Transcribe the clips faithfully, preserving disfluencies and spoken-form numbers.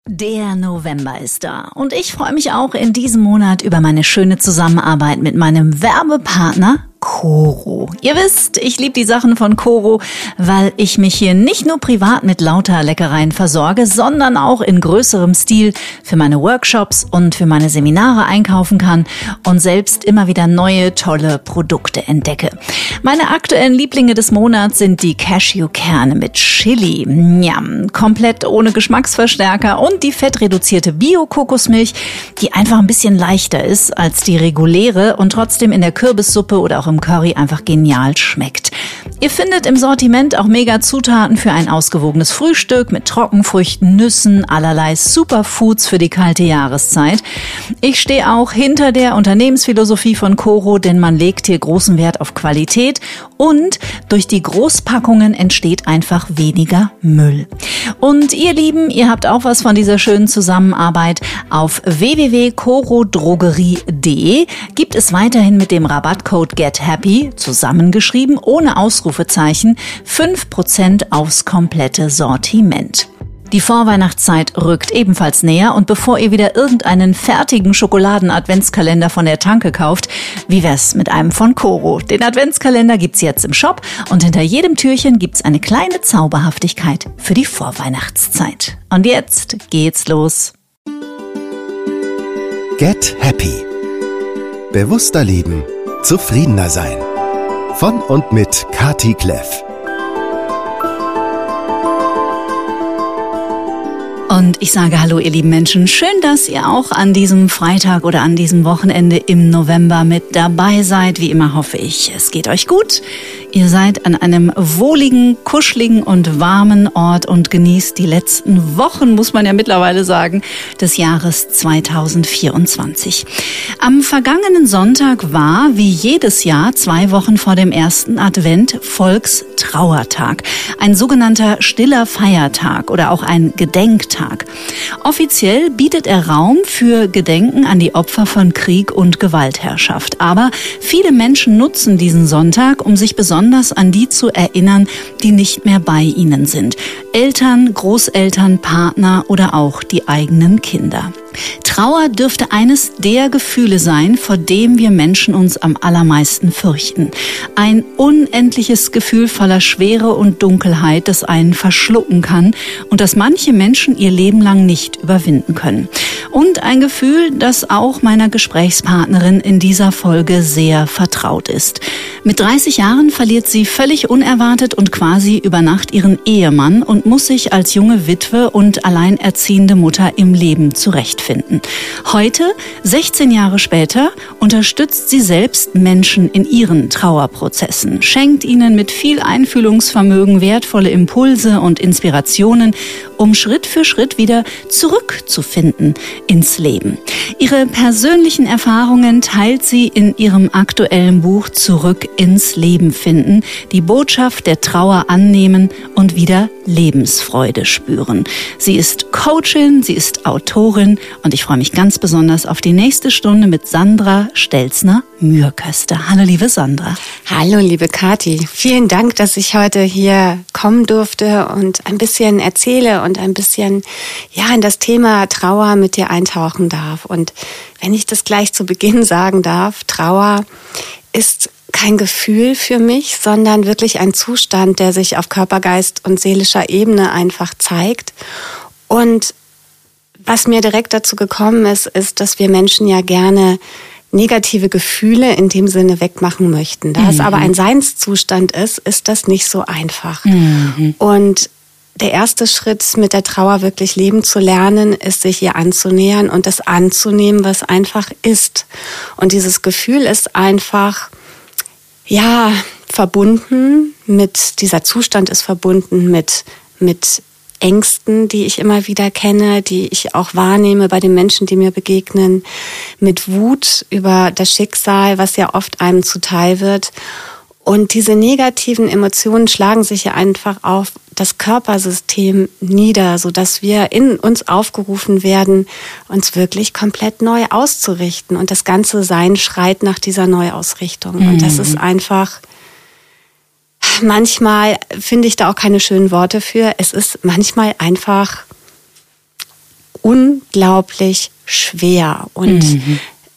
Der November ist da und ich freue mich auch in diesem Monat über meine schöne Zusammenarbeit mit meinem Werbepartner Coro. Ihr wisst, ich liebe die Sachen von Coro, weil ich mich hier nicht nur privat mit lauter Leckereien versorge, sondern auch in größerem Stil für meine Workshops und für meine Seminare einkaufen kann und selbst immer wieder neue, tolle Produkte entdecke. Meine aktuellen Lieblinge des Monats sind die Cashewkerne mit Chili, Njam, komplett ohne Geschmacksverstärker und die fettreduzierte Bio-Kokosmilch, die einfach ein bisschen leichter ist als die reguläre und trotzdem in der Kürbissuppe oder auch im Curry einfach genial schmeckt. Ihr findet im Sortiment auch mega Zutaten für ein ausgewogenes Frühstück mit Trockenfrüchten, Nüssen, allerlei Superfoods für die kalte Jahreszeit. Ich stehe auch hinter der Unternehmensphilosophie von Coro, denn man legt hier großen Wert auf Qualität und durch die Großpackungen entsteht einfach weniger Müll. Und ihr Lieben, ihr habt auch was von dieser schönen Zusammenarbeit. Auf w w w punkt coro drogerie punkt de gibt es weiterhin mit dem Rabattcode GETHAPPY, zusammengeschrieben, ohne Ausrufezeichen, fünf Prozent aufs komplette Sortiment. Die Vorweihnachtszeit rückt ebenfalls näher und bevor ihr wieder irgendeinen fertigen Schokoladen-Adventskalender von der Tanke kauft, wie wär's mit einem von Coro? Den Adventskalender gibt's jetzt im Shop und hinter jedem Türchen gibt's eine kleine Zauberhaftigkeit für die Vorweihnachtszeit. Und jetzt geht's los. Get Happy. Bewusster leben, zufriedener sein. Von und mit Kati Kleff. Und ich sage hallo, ihr lieben Menschen. Schön, dass ihr auch an diesem Freitag oder an diesem Wochenende im November mit dabei seid. Wie immer hoffe ich, es geht euch gut. Ihr seid an einem wohligen, kuscheligen und warmen Ort und genießt die letzten Wochen, muss man ja mittlerweile sagen, des Jahres zweitausendvierundzwanzig. Am vergangenen Sonntag war, wie jedes Jahr, zwei Wochen vor dem ersten Advent, Volkstrauertag. Ein sogenannter stiller Feiertag oder auch ein Gedenktag. Offiziell bietet er Raum für Gedenken an die Opfer von Krieg und Gewaltherrschaft. Aber viele Menschen nutzen diesen Sonntag, um sich besonders an die zu erinnern, die nicht mehr bei ihnen sind. Eltern, Großeltern, Partner oder auch die eigenen Kinder. Trauer dürfte eines der Gefühle sein, vor dem wir Menschen uns am allermeisten fürchten. Ein unendliches Gefühl voller Schwere und Dunkelheit, das einen verschlucken kann und das manche Menschen ihr Leben lang nicht überwinden können. Und ein Gefühl, das auch meiner Gesprächspartnerin in dieser Folge sehr vertraut ist. Mit dreißig Jahren verliert sie völlig unerwartet und quasi über Nacht ihren Ehemann und muss sich als junge Witwe und alleinerziehende Mutter im Leben zurechtfinden. Heute, sechzehn Jahre später, unterstützt sie selbst Menschen in ihren Trauerprozessen, schenkt ihnen mit viel Einfühlungsvermögen wertvolle Impulse und Inspirationen, um Schritt für Schritt wieder zurückzufinden ins Leben. Ihre persönlichen Erfahrungen teilt sie in ihrem aktuellen Buch Zurück ins Leben finden, die Botschaft der Trauer annehmen und wieder Lebensfreude spüren. Sie ist Coachin, sie ist Autorin und ich freue mich ganz besonders auf die nächste Stunde mit Sandra Stelzner-Mürköster. Hallo liebe Sandra. Hallo liebe Kati. Vielen Dank, dass ich heute hier kommen durfte und ein bisschen erzähle und ein bisschen ja in das Thema Trauer mit dir eintauchen darf. Und wenn ich das gleich zu Beginn sagen darf, Trauer ist kein Gefühl für mich, sondern wirklich ein Zustand, der sich auf Körper, Geist und seelischer Ebene einfach zeigt. Und was mir direkt dazu gekommen ist, ist, dass wir Menschen ja gerne negative Gefühle in dem Sinne wegmachen möchten. Da mhm. es aber ein Seinszustand ist, ist das nicht so einfach. Mhm. Und der erste Schritt, mit der Trauer wirklich leben zu lernen, ist, sich ihr anzunähern und das anzunehmen, was einfach ist. Und dieses Gefühl ist einfach, ja, verbunden mit, dieser Zustand ist verbunden mit, mit Ängsten, die ich immer wieder kenne, die ich auch wahrnehme bei den Menschen, die mir begegnen, mit Wut über das Schicksal, was ja oft einem zuteil wird. Und diese negativen Emotionen schlagen sich ja einfach auf das Körpersystem nieder, sodass wir in uns aufgerufen werden, uns wirklich komplett neu auszurichten. Und das ganze Sein schreit nach dieser Neuausrichtung. Mhm. Und das ist einfach, manchmal finde ich da auch keine schönen Worte für. Es ist manchmal einfach unglaublich schwer. Und mhm.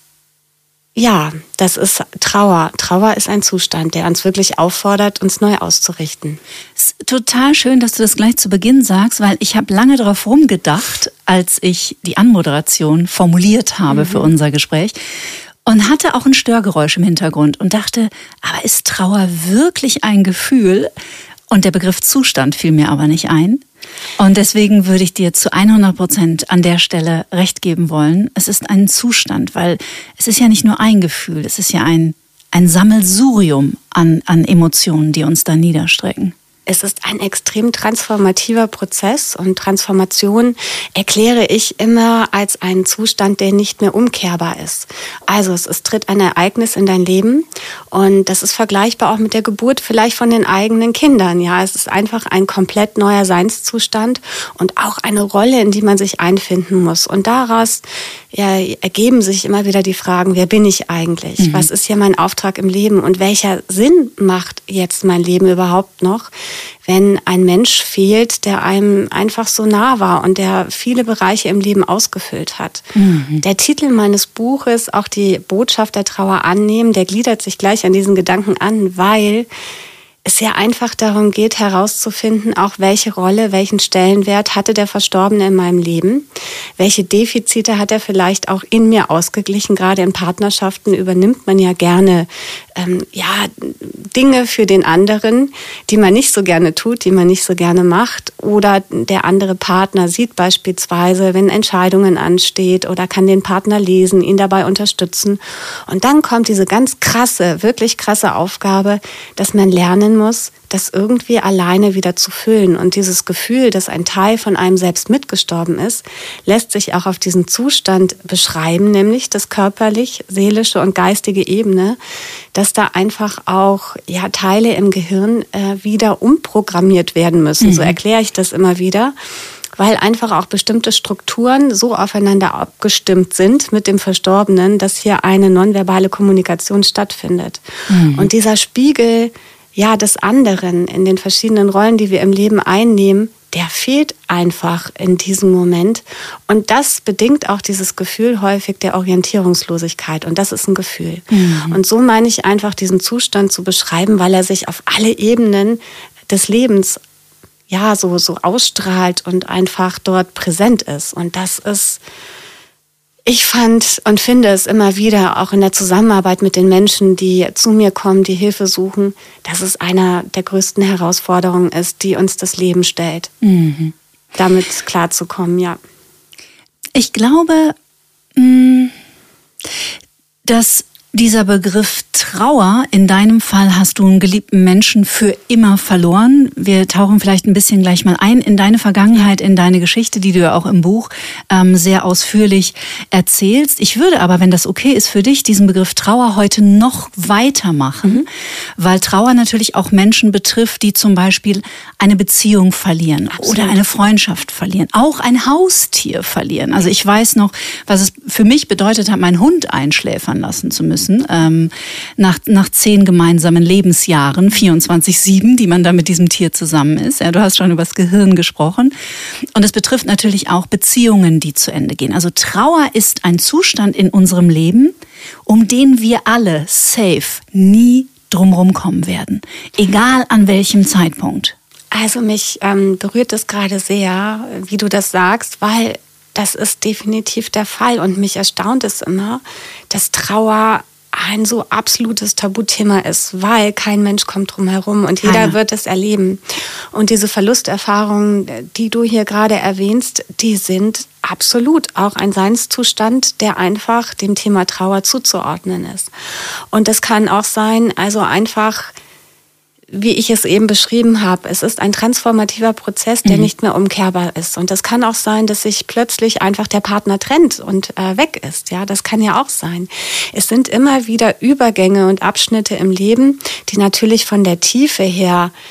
ja, das ist Trauer. Trauer ist ein Zustand, der uns wirklich auffordert, uns neu auszurichten. Es ist total schön, dass du das gleich zu Beginn sagst, weil ich habe lange darauf rumgedacht, als ich die Anmoderation formuliert habe mhm. für unser Gespräch. Und hatte auch ein Störgeräusch im Hintergrund und dachte, aber ist Trauer wirklich ein Gefühl? Und der Begriff Zustand fiel mir aber nicht ein. Und deswegen würde ich dir zu hundert Prozent an der Stelle recht geben wollen. Es ist ein Zustand, weil es ist ja nicht nur ein Gefühl, es ist ja ein, ein Sammelsurium an, an Emotionen, die uns da niederstrecken. Es ist ein extrem transformativer Prozess und Transformation erkläre ich immer als einen Zustand, der nicht mehr umkehrbar ist. Also es, es tritt ein Ereignis in dein Leben und das ist vergleichbar auch mit der Geburt vielleicht von den eigenen Kindern. Ja, es ist einfach ein komplett neuer Seinszustand und auch eine Rolle, in die man sich einfinden muss. Und daraus ja, ergeben sich immer wieder die Fragen, wer bin ich eigentlich? Mhm. Was ist hier mein Auftrag im Leben und welcher Sinn macht jetzt mein Leben überhaupt noch, wenn ein Mensch fehlt, der einem einfach so nah war und der viele Bereiche im Leben ausgefüllt hat. Mhm. Der Titel meines Buches, auch die Botschaft der Trauer annehmen, der gliedert sich gleich an diesen Gedanken an, weil es ja einfach darum geht, herauszufinden, auch welche Rolle, welchen Stellenwert hatte der Verstorbene in meinem Leben, welche Defizite hat er vielleicht auch in mir ausgeglichen. Gerade in Partnerschaften übernimmt man ja gerne ähm, ja, Dinge für den anderen, die man nicht so gerne tut, die man nicht so gerne macht. Oder der andere Partner sieht beispielsweise, wenn Entscheidungen ansteht oder kann den Partner lesen, ihn dabei unterstützen. Und dann kommt diese ganz krasse, wirklich krasse Aufgabe, dass man lernen muss, das irgendwie alleine wieder zu füllen. Und dieses Gefühl, dass ein Teil von einem selbst mitgestorben ist, lässt sich auch auf diesen Zustand beschreiben, nämlich das körperlich, seelische und geistige Ebene, dass da einfach auch ja, Teile im Gehirn äh, wieder umprogrammiert werden müssen. Mhm. So erkläre ich das immer wieder. Weil einfach auch bestimmte Strukturen so aufeinander abgestimmt sind mit dem Verstorbenen, dass hier eine nonverbale Kommunikation stattfindet. Mhm. Und dieser Spiegel ja, des anderen in den verschiedenen Rollen, die wir im Leben einnehmen, der fehlt einfach in diesem Moment. Und das bedingt auch dieses Gefühl häufig der Orientierungslosigkeit. Und das ist ein Gefühl. Mhm. Und so meine ich einfach, diesen Zustand zu beschreiben, weil er sich auf alle Ebenen des Lebens ja, so, so ausstrahlt und einfach dort präsent ist. Und das ist, ich fand und finde es immer wieder, auch in der Zusammenarbeit mit den Menschen, die zu mir kommen, die Hilfe suchen, dass es einer der größten Herausforderungen ist, die uns das Leben stellt, mhm. damit klarzukommen, ja. Ich glaube, dass dieser Begriff Trauer, in deinem Fall hast du einen geliebten Menschen für immer verloren. Wir tauchen vielleicht ein bisschen gleich mal ein in deine Vergangenheit, in deine Geschichte, die du ja auch im Buch ähm, sehr ausführlich erzählst. Ich würde aber, wenn das okay ist für dich, diesen Begriff Trauer heute noch weitermachen, mhm. weil Trauer natürlich auch Menschen betrifft, die zum Beispiel eine Beziehung verlieren Absolut. Oder eine Freundschaft verlieren, auch ein Haustier verlieren. Also ich weiß noch, was es für mich bedeutet hat, meinen Hund einschläfern lassen zu müssen. Ähm, nach, nach zehn gemeinsamen Lebensjahren, vierundzwanzig sieben, die man da mit diesem Tier zusammen ist. Ja, du hast schon über das Gehirn gesprochen. Und es betrifft natürlich auch Beziehungen, die zu Ende gehen. Also Trauer ist ein Zustand in unserem Leben, um den wir alle safe nie drumherum kommen werden. Egal an welchem Zeitpunkt. Also mich ähm, berührt es gerade sehr, wie du das sagst, weil das ist definitiv der Fall. Und mich erstaunt es immer, dass Trauer ein so absolutes Tabuthema ist, weil kein Mensch kommt drum herum und jeder Keiner. Wird es erleben. Und diese Verlusterfahrungen, die du hier gerade erwähnst, die sind absolut auch ein Seinszustand, der einfach dem Thema Trauer zuzuordnen ist. Und das kann auch sein, also einfach, wie ich es eben beschrieben habe, es ist ein transformativer Prozess, der mhm. nicht mehr umkehrbar ist. Und das kann auch sein, dass sich plötzlich einfach der Partner trennt und äh, weg ist. Ja, das kann ja auch sein. Es sind immer wieder Übergänge und Abschnitte im Leben, die natürlich von der Tiefe her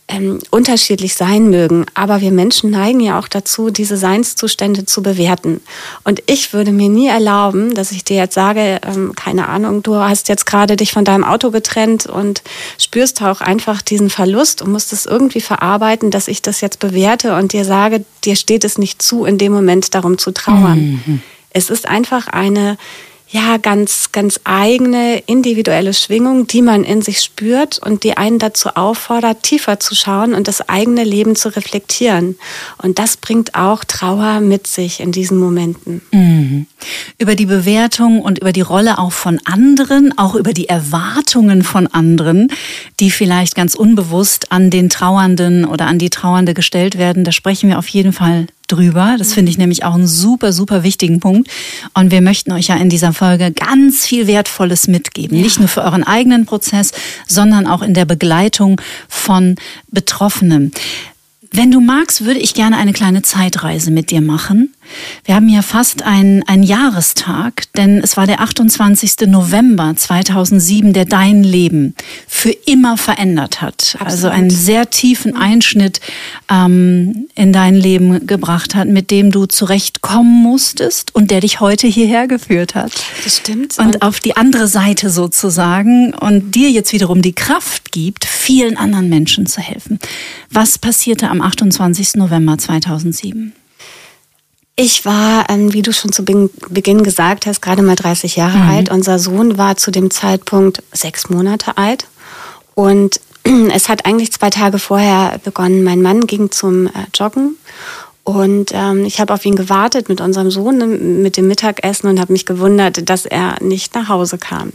ähm, unterschiedlich sein mögen. Aber wir Menschen neigen ja auch dazu, diese Seinszustände zu bewerten. Und ich würde mir nie erlauben, dass ich dir jetzt sage, ähm, keine Ahnung, du hast jetzt gerade dich von deinem Auto getrennt und spürst auch einfach diesen Verlust und musst es irgendwie verarbeiten, dass ich das jetzt bewerte und dir sage, dir steht es nicht zu, in dem Moment darum zu trauern. Mhm. Es ist einfach eine ja, ganz, ganz eigene, individuelle Schwingung, die man in sich spürt und die einen dazu auffordert, tiefer zu schauen und das eigene Leben zu reflektieren. Und das bringt auch Trauer mit sich in diesen Momenten. Mhm. Über die Bewertung und über die Rolle auch von anderen, auch über die Erwartungen von anderen, die vielleicht ganz unbewusst an den Trauernden oder an die Trauernde gestellt werden, da sprechen wir auf jeden Fall drüber. Das finde ich nämlich auch einen super, super wichtigen Punkt. Und wir möchten euch ja in dieser Folge ganz viel Wertvolles mitgeben. Ja. Nicht nur für euren eigenen Prozess, sondern auch in der Begleitung von Betroffenen. Wenn du magst, würde ich gerne eine kleine Zeitreise mit dir machen. Wir haben hier fast einen, einen Jahrestag, denn es war der achtundzwanzigster November zweitausendsieben, der dein Leben für immer verändert hat. Absolut. Also einen sehr tiefen Einschnitt ähm, in dein Leben gebracht hat, mit dem du zurechtkommen musstest und der dich heute hierher geführt hat. Das stimmt. Und, und auf die andere Seite sozusagen und dir jetzt wiederum die Kraft gibt, vielen anderen Menschen zu helfen. Was passierte am achtundzwanzigster November zweitausendsieben? Ich war, wie du schon zu Beginn gesagt hast, gerade mal dreißig Jahre mhm. alt. Unser Sohn war zu dem Zeitpunkt sechs Monate alt. Und es hat eigentlich zwei Tage vorher begonnen. Mein Mann ging zum Joggen. Und ähm, ich habe auf ihn gewartet mit unserem Sohn, mit dem Mittagessen und habe mich gewundert, dass er nicht nach Hause kam.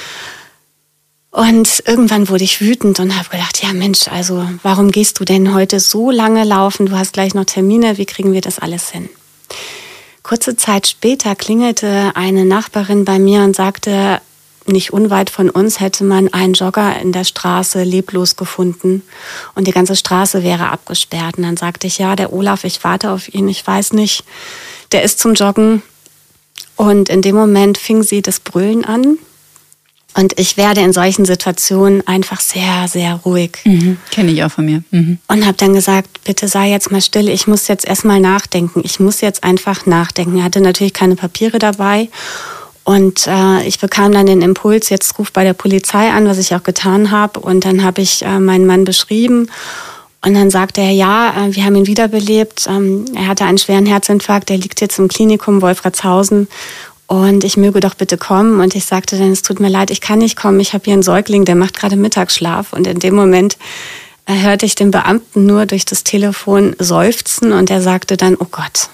Und irgendwann wurde ich wütend und habe gedacht, ja Mensch, also warum gehst du denn heute so lange laufen? Du hast gleich noch Termine, wie kriegen wir das alles hin? Kurze Zeit später klingelte eine Nachbarin bei mir und sagte, nicht unweit von uns hätte man einen Jogger in der Straße leblos gefunden und die ganze Straße wäre abgesperrt. Und dann sagte ich, ja, der Olaf, ich warte auf ihn, ich weiß nicht, der ist zum Joggen. Und in dem Moment fing sie das Brüllen an. Und ich werde in solchen Situationen einfach sehr, sehr ruhig. Mhm, kenne ich auch von mir. Mhm. Und habe dann gesagt, bitte sei jetzt mal still, ich muss jetzt erstmal nachdenken. Ich muss jetzt einfach nachdenken. Er hatte natürlich keine Papiere dabei. Und äh, ich bekam dann den Impuls, jetzt ruf bei der Polizei an, was ich auch getan habe. Und dann habe ich äh, meinen Mann beschrieben. Und dann sagte er, ja, äh, wir haben ihn wiederbelebt. Ähm, er hatte einen schweren Herzinfarkt, der liegt jetzt im Klinikum Wolfratshausen. Und ich möge doch bitte kommen. Und ich sagte dann, es tut mir leid, ich kann nicht kommen. Ich habe hier einen Säugling, der macht gerade Mittagsschlaf. Und in dem Moment äh, hörte ich den Beamten nur durch das Telefon seufzen. Und er sagte dann, oh Gott.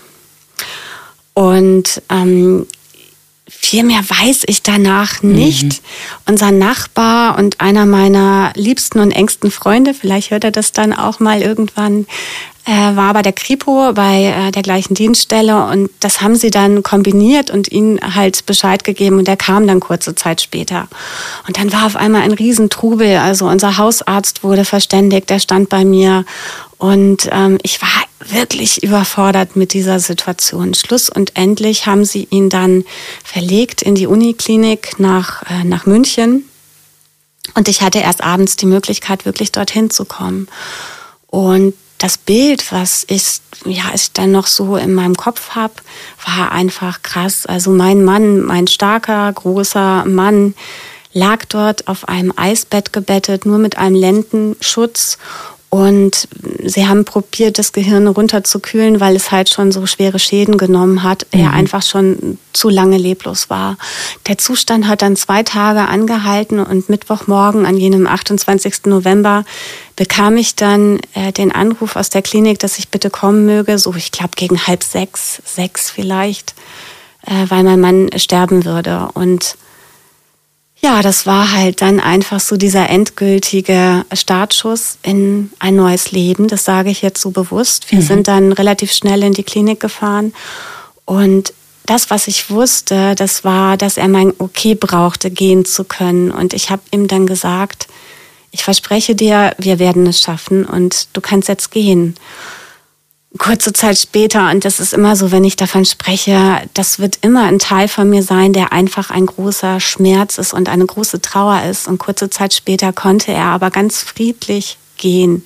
Und ähm, viel mehr weiß ich danach nicht. Mhm. Unser Nachbar und einer meiner liebsten und engsten Freunde, vielleicht hört er das dann auch mal irgendwann, Er war bei der Kripo, bei der gleichen Dienststelle und das haben sie dann kombiniert und ihm halt Bescheid gegeben und der kam dann kurze Zeit später. Und dann war auf einmal ein Riesentrubel, also unser Hausarzt wurde verständigt, der stand bei mir und ähm, ich war wirklich überfordert mit dieser Situation. Schluss und endlich haben sie ihn dann verlegt in die Uniklinik nach, äh, nach München und ich hatte erst abends die Möglichkeit, wirklich dorthin zu kommen. Und das Bild, was ich, ja, ich dann noch so in meinem Kopf habe, war einfach krass. Also mein Mann, mein starker, großer Mann, lag dort auf einem Eisbett gebettet, nur mit einem Lendenschutz. Und sie haben probiert, das Gehirn runterzukühlen, weil es halt schon so schwere Schäden genommen hat. Mhm. Er einfach schon zu lange leblos war. Der Zustand hat dann zwei Tage angehalten und Mittwochmorgen an jenem achtundzwanzigsten November bekam ich dann äh, den Anruf aus der Klinik, dass ich bitte kommen möge, so ich glaube gegen halb sechs, sechs vielleicht, äh, weil mein Mann sterben würde. Und ja, das war halt dann einfach so dieser endgültige Startschuss in ein neues Leben. Das sage ich jetzt so bewusst. Wir mhm. sind dann relativ schnell in die Klinik gefahren. Und das, was ich wusste, das war, dass er mein Okay brauchte, gehen zu können. Und ich habe ihm dann gesagt, ich verspreche dir, wir werden es schaffen und du kannst jetzt gehen. Kurze Zeit später, und das ist immer so, wenn ich davon spreche, das wird immer ein Teil von mir sein, der einfach ein großer Schmerz ist und eine große Trauer ist. Und kurze Zeit später konnte er aber ganz friedlich gehen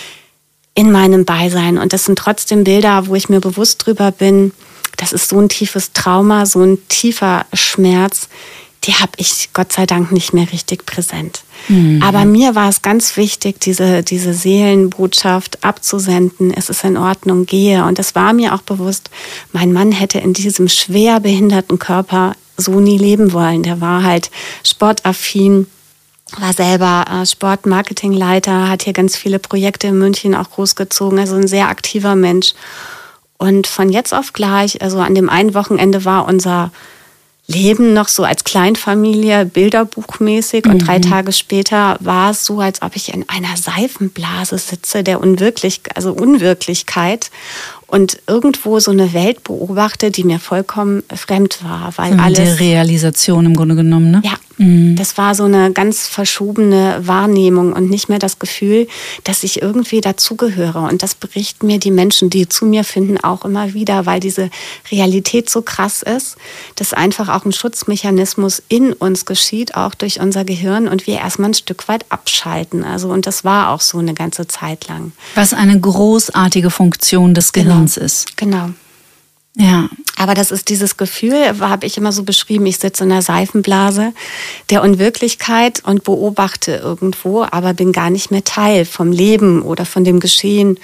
in meinem Beisein. Und das sind trotzdem Bilder, wo ich mir bewusst drüber bin, das ist so ein tiefes Trauma, so ein tiefer Schmerz, die habe ich Gott sei Dank nicht mehr richtig präsent. Mhm. Aber mir war es ganz wichtig, diese, diese Seelenbotschaft abzusenden. Es ist in Ordnung, gehe. Und es war mir auch bewusst, mein Mann hätte in diesem schwer behinderten Körper so nie leben wollen. Der war halt sportaffin, war selber äh, Sportmarketingleiter, hat hier ganz viele Projekte in München auch großgezogen, also ein sehr aktiver Mensch. Und von jetzt auf gleich, also an dem einen Wochenende war unser Leben noch so als Kleinfamilie, bilderbuchmäßig. Und mhm. drei Tage später war es so, als ob ich in einer Seifenblase sitze, der Unwirklich, also Unwirklichkeit. Und irgendwo so eine Welt beobachte, die mir vollkommen fremd war. Weil mhm, alles, die Realisation im Grunde genommen, ne? Ja, mhm. das war so eine ganz verschobene Wahrnehmung und nicht mehr das Gefühl, dass ich irgendwie dazugehöre. Und das berichten mir die Menschen, die zu mir finden, auch immer wieder, weil diese Realität so krass ist, dass einfach auch ein Schutzmechanismus in uns geschieht, auch durch unser Gehirn und wir erstmal ein Stück weit abschalten. Also, und das war auch so eine ganze Zeit lang. Was eine großartige Funktion des Gehirns ist. Genau. Ja. Aber das ist dieses Gefühl, habe ich immer so beschrieben, ich sitze in einer Seifenblase der Unwirklichkeit und beobachte irgendwo, aber bin gar nicht mehr Teil vom Leben oder von dem Geschehen.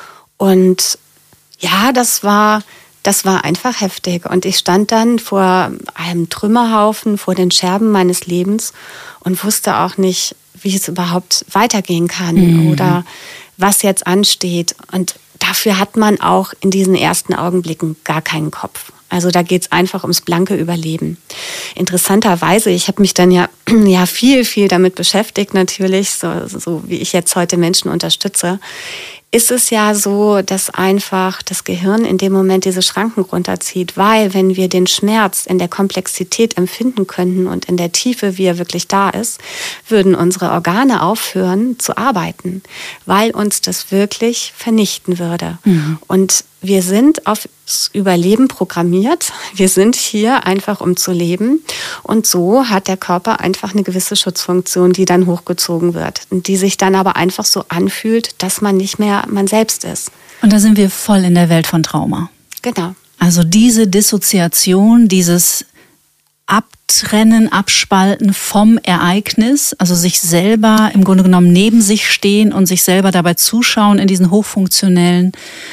Und ja, das war, das war einfach heftig. Und ich stand dann vor einem Trümmerhaufen, vor den Scherben meines Lebens und wusste auch nicht, wie es überhaupt weitergehen kann mhm. oder was jetzt ansteht. Und dafür hat man auch in diesen ersten Augenblicken gar keinen Kopf. Also da geht es einfach ums blanke Überleben. Interessanterweise, ich habe mich dann ja, ja viel, viel damit beschäftigt natürlich, so, so wie ich jetzt heute Menschen unterstütze, ist es ja so, dass einfach das Gehirn in dem Moment diese Schranken runterzieht, weil wenn wir den Schmerz in der Komplexität empfinden könnten und in der Tiefe, wie er wirklich da ist, würden unsere Organe aufhören zu arbeiten, weil uns das wirklich vernichten würde. Mhm. Und wir sind aufs Überleben programmiert. Wir sind hier einfach, um zu leben. Und so hat der Körper einfach eine gewisse Schutzfunktion, die dann hochgezogen wird. Und die sich dann aber einfach so anfühlt, dass man nicht mehr man selbst ist. Und da sind wir voll in der Welt von Trauma. Genau. Also diese Dissoziation, dieses Abtrennen, Abspalten vom Ereignis, also sich selber im Grunde genommen neben sich stehen und sich selber dabei zuschauen in diesen hochfunktionellen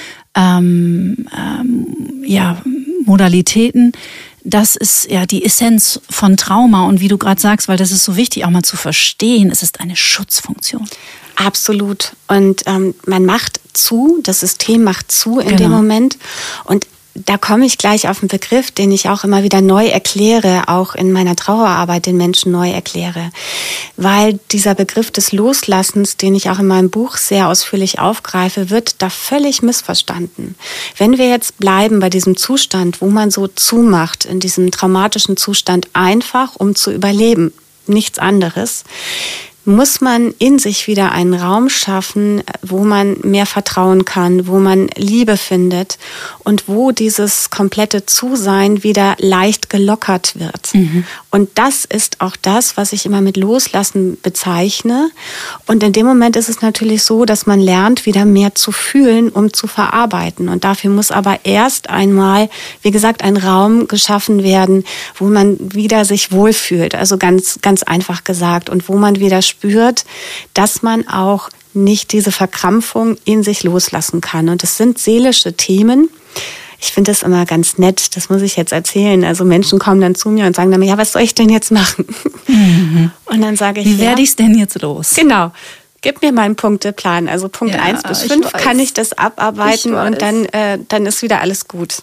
Ähm, ähm, ja, Modalitäten, das ist ja die Essenz von Trauma. Und wie du gerade sagst, weil das ist so wichtig auch mal zu verstehen, es ist eine Schutzfunktion. Absolut. Und ähm, man macht zu, das System macht zu in genau. dem Moment. Und da komme ich gleich auf einen Begriff, den ich auch immer wieder neu erkläre, auch in meiner Trauerarbeit den Menschen neu erkläre. Weil dieser Begriff des Loslassens, den ich auch in meinem Buch sehr ausführlich aufgreife, wird da völlig missverstanden. Wenn wir jetzt bleiben bei diesem Zustand, wo man so zumacht, in diesem traumatischen Zustand einfach, um zu überleben, nichts anderes, muss man in sich wieder einen Raum schaffen, wo man mehr vertrauen kann, wo man Liebe findet und wo dieses komplette Zusein wieder leicht gelockert wird. Mhm. Und das ist auch das, was ich immer mit Loslassen bezeichne. Und in dem Moment ist es natürlich so, dass man lernt, wieder mehr zu fühlen, um zu verarbeiten. Und dafür muss aber erst einmal, wie gesagt, ein Raum geschaffen werden, wo man wieder sich wohlfühlt. Also ganz, ganz einfach gesagt. Und wo man wieder spürt, dass man auch nicht diese Verkrampfung in sich loslassen kann. Und es sind seelische Themen. Ich finde das immer ganz nett, das muss ich jetzt erzählen. Also Menschen kommen dann zu mir und sagen dann, ja, was soll ich denn jetzt machen? Mhm. Und dann sage ich, wie werde ja, ich es denn jetzt los? Genau. Gib mir mal einen Punkteplan. Also Punkt ja, eins bis fünf kann ich das abarbeiten ich und dann, äh, dann ist wieder alles gut.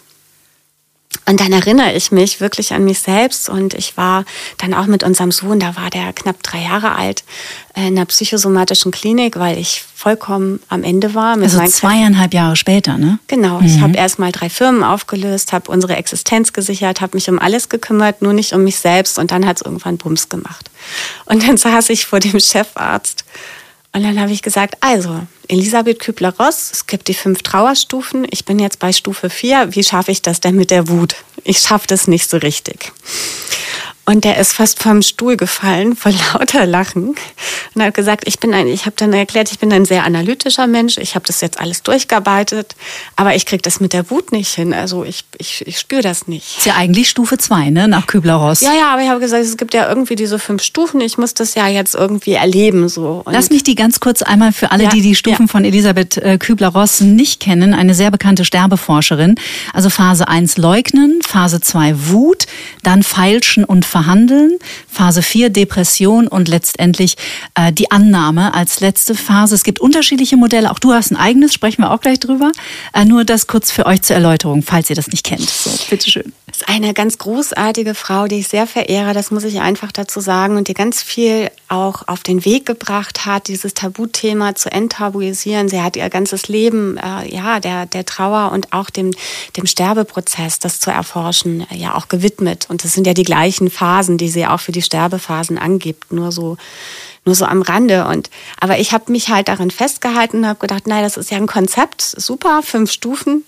Und dann erinnere ich mich wirklich an mich selbst und ich war dann auch mit unserem Sohn, da war der knapp drei Jahre alt, in einer psychosomatischen Klinik, weil ich vollkommen am Ende war. Mit also zweieinhalb Jahre später, ne? Genau. Mhm. Ich habe erst mal drei Firmen aufgelöst, habe unsere Existenz gesichert, habe mich um alles gekümmert, nur nicht um mich selbst und dann hat es irgendwann Bums gemacht. Und dann saß ich vor dem Chefarzt und dann habe ich gesagt, also Elisabeth Kübler-Ross, es gibt die fünf Trauerstufen, ich bin jetzt bei Stufe vier, wie schaffe ich das denn mit der Wut? Ich schaffe das nicht so richtig. Und der ist fast vom Stuhl gefallen vor lauter Lachen und hat gesagt, ich bin ein, ich habe dann erklärt, ich bin ein sehr analytischer Mensch, ich habe das jetzt alles durchgearbeitet, aber ich kriege das mit der Wut nicht hin, also ich, ich, ich spüre das nicht. Ist ja eigentlich Stufe zwei, ne, nach Kübler-Ross. Ja, ja, aber ich habe gesagt, es gibt ja irgendwie diese fünf Stufen, ich muss das ja jetzt irgendwie erleben. So. Und lass mich die ganz kurz einmal für alle, ja, die die Stufen ja. von Elisabeth äh, Kübler-Ross nicht kennen, eine sehr bekannte Sterbeforscherin. Also Phase eins leugnen, Phase zwei Wut, dann feilschen und verhandeln, Phase vier Depression und letztendlich äh, die Annahme als letzte Phase. Es gibt unterschiedliche Modelle, auch du hast ein eigenes, sprechen wir auch gleich drüber. Äh, nur das kurz für euch zur Erläuterung, falls ihr das nicht kennt. So, bitteschön. Das ist eine ganz großartige Frau, die ich sehr verehre, das muss ich einfach dazu sagen, und die ganz viel auch auf den Weg gebracht hat, dieses Tabuthema zu enttabuisieren. Sie hat ihr ganzes Leben äh, ja der der Trauer und auch dem dem Sterbeprozess, das zu erforschen, äh, ja auch gewidmet. Und das sind ja die gleichen Phasen, die sie auch für die Sterbephasen angibt, nur so nur so am Rande. Und aber ich habe mich halt daran festgehalten und habe gedacht, nein, das ist ja ein Konzept, super, fünf Stufen,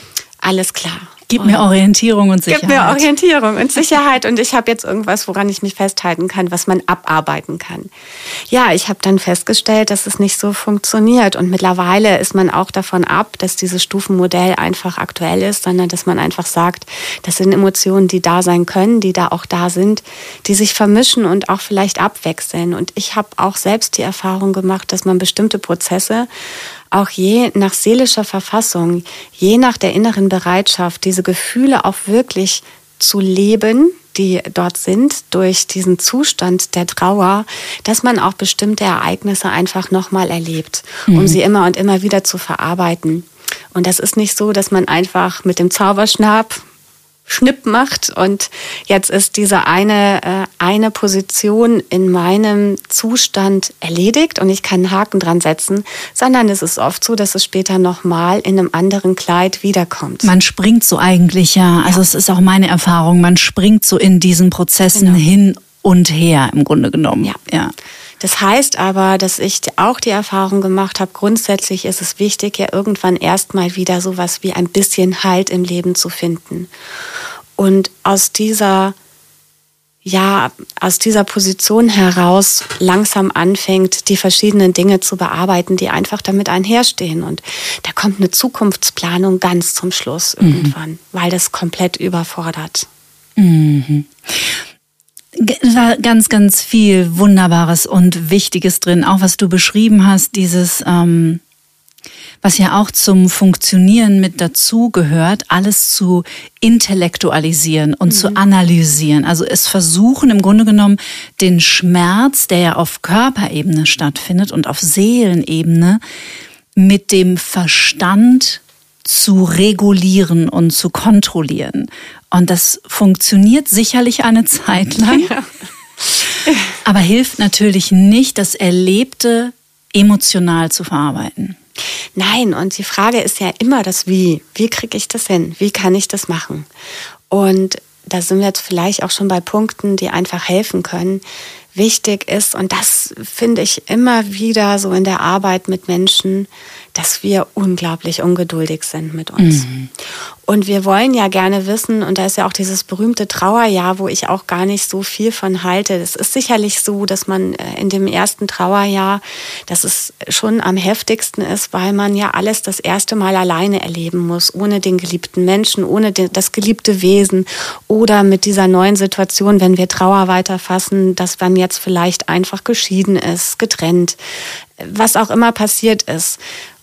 alles klar. Gib mir Orientierung und Sicherheit. Gib mir Orientierung und Sicherheit und ich habe jetzt irgendwas, woran ich mich festhalten kann, was man abarbeiten kann. Ja, ich habe dann festgestellt, dass es nicht so funktioniert und mittlerweile ist man auch davon ab, dass dieses Stufenmodell einfach aktuell ist, sondern dass man einfach sagt, das sind Emotionen, die da sein können, die da auch da sind, die sich vermischen und auch vielleicht abwechseln. Und ich habe auch selbst die Erfahrung gemacht, dass man bestimmte Prozesse auch je nach seelischer Verfassung, je nach der inneren Bereitschaft, diese Gefühle auch wirklich zu leben, die dort sind, durch diesen Zustand der Trauer, dass man auch bestimmte Ereignisse einfach nochmal erlebt, um mhm. sie immer und immer wieder zu verarbeiten. Und das ist nicht so, dass man einfach mit dem Zauberstab Schnipp macht und jetzt ist diese eine, äh, eine Position in meinem Zustand erledigt und ich kann einen Haken dran setzen, sondern es ist oft so, dass es später nochmal in einem anderen Kleid wiederkommt. Man springt so eigentlich, ja. Also ja. Es ist auch meine Erfahrung, man springt so in diesen Prozessen genau. hin und her im Grunde genommen. Ja. ja. Das heißt aber, dass ich auch die Erfahrung gemacht habe, grundsätzlich ist es wichtig, ja irgendwann erstmal wieder sowas wie ein bisschen Halt im Leben zu finden. Und aus dieser, ja, aus dieser Position heraus langsam anfängt, die verschiedenen Dinge zu bearbeiten, die einfach damit einherstehen. Und da kommt eine Zukunftsplanung ganz zum Schluss mhm. irgendwann, weil das komplett überfordert. Mhm. Es war ganz, ganz viel Wunderbares und Wichtiges drin, auch was du beschrieben hast, dieses, ähm, was ja auch zum Funktionieren mit dazu gehört, alles zu intellektualisieren und mhm. zu analysieren. Also es versuchen im Grunde genommen den Schmerz, der ja auf Körperebene stattfindet und auf Seelenebene, mit dem Verstand zu regulieren und zu kontrollieren. Und das funktioniert sicherlich eine Zeit lang, ja. aber hilft natürlich nicht, das Erlebte emotional zu verarbeiten. Nein, und die Frage ist ja immer das Wie. Wie kriege ich das hin? Wie kann ich das machen? Und da sind wir jetzt vielleicht auch schon bei Punkten, die einfach helfen können. Wichtig ist, und das finde ich immer wieder so in der Arbeit mit Menschen, dass wir unglaublich ungeduldig sind mit uns. Mhm. Und wir wollen ja gerne wissen, und da ist ja auch dieses berühmte Trauerjahr, wo ich auch gar nicht so viel von halte. Es ist sicherlich so, dass man in dem ersten Trauerjahr, dass es schon am heftigsten ist, weil man ja alles das erste Mal alleine erleben muss, ohne den geliebten Menschen, ohne das geliebte Wesen oder mit dieser neuen Situation, wenn wir Trauer weiterfassen, dass man jetzt vielleicht einfach geschieden ist, getrennt, was auch immer passiert ist.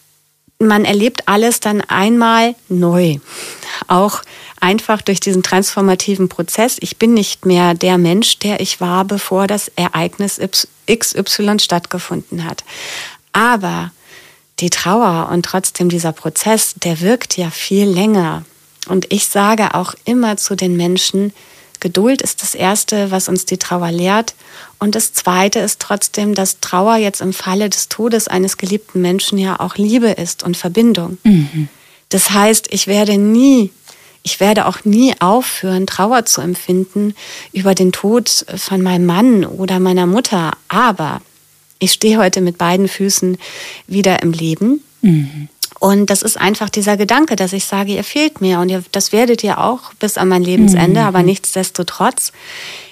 Man erlebt alles dann einmal neu, auch einfach durch diesen transformativen Prozess. Ich bin nicht mehr der Mensch, der ich war, bevor das Ereignis X Y stattgefunden hat. Aber die Trauer und trotzdem dieser Prozess, der wirkt ja viel länger. Und ich sage auch immer zu den Menschen, Geduld ist das Erste, was uns die Trauer lehrt. Und das Zweite ist trotzdem, dass Trauer jetzt im Falle des Todes eines geliebten Menschen ja auch Liebe ist und Verbindung. Mhm. Das heißt, ich werde nie, ich werde auch nie aufhören, Trauer zu empfinden über den Tod von meinem Mann oder meiner Mutter. Aber ich stehe heute mit beiden Füßen wieder im Leben. Mhm. Und das ist einfach dieser Gedanke, dass ich sage, ihr fehlt mir und ihr, das werdet ihr auch bis an mein Lebensende, mhm. aber nichtsdestotrotz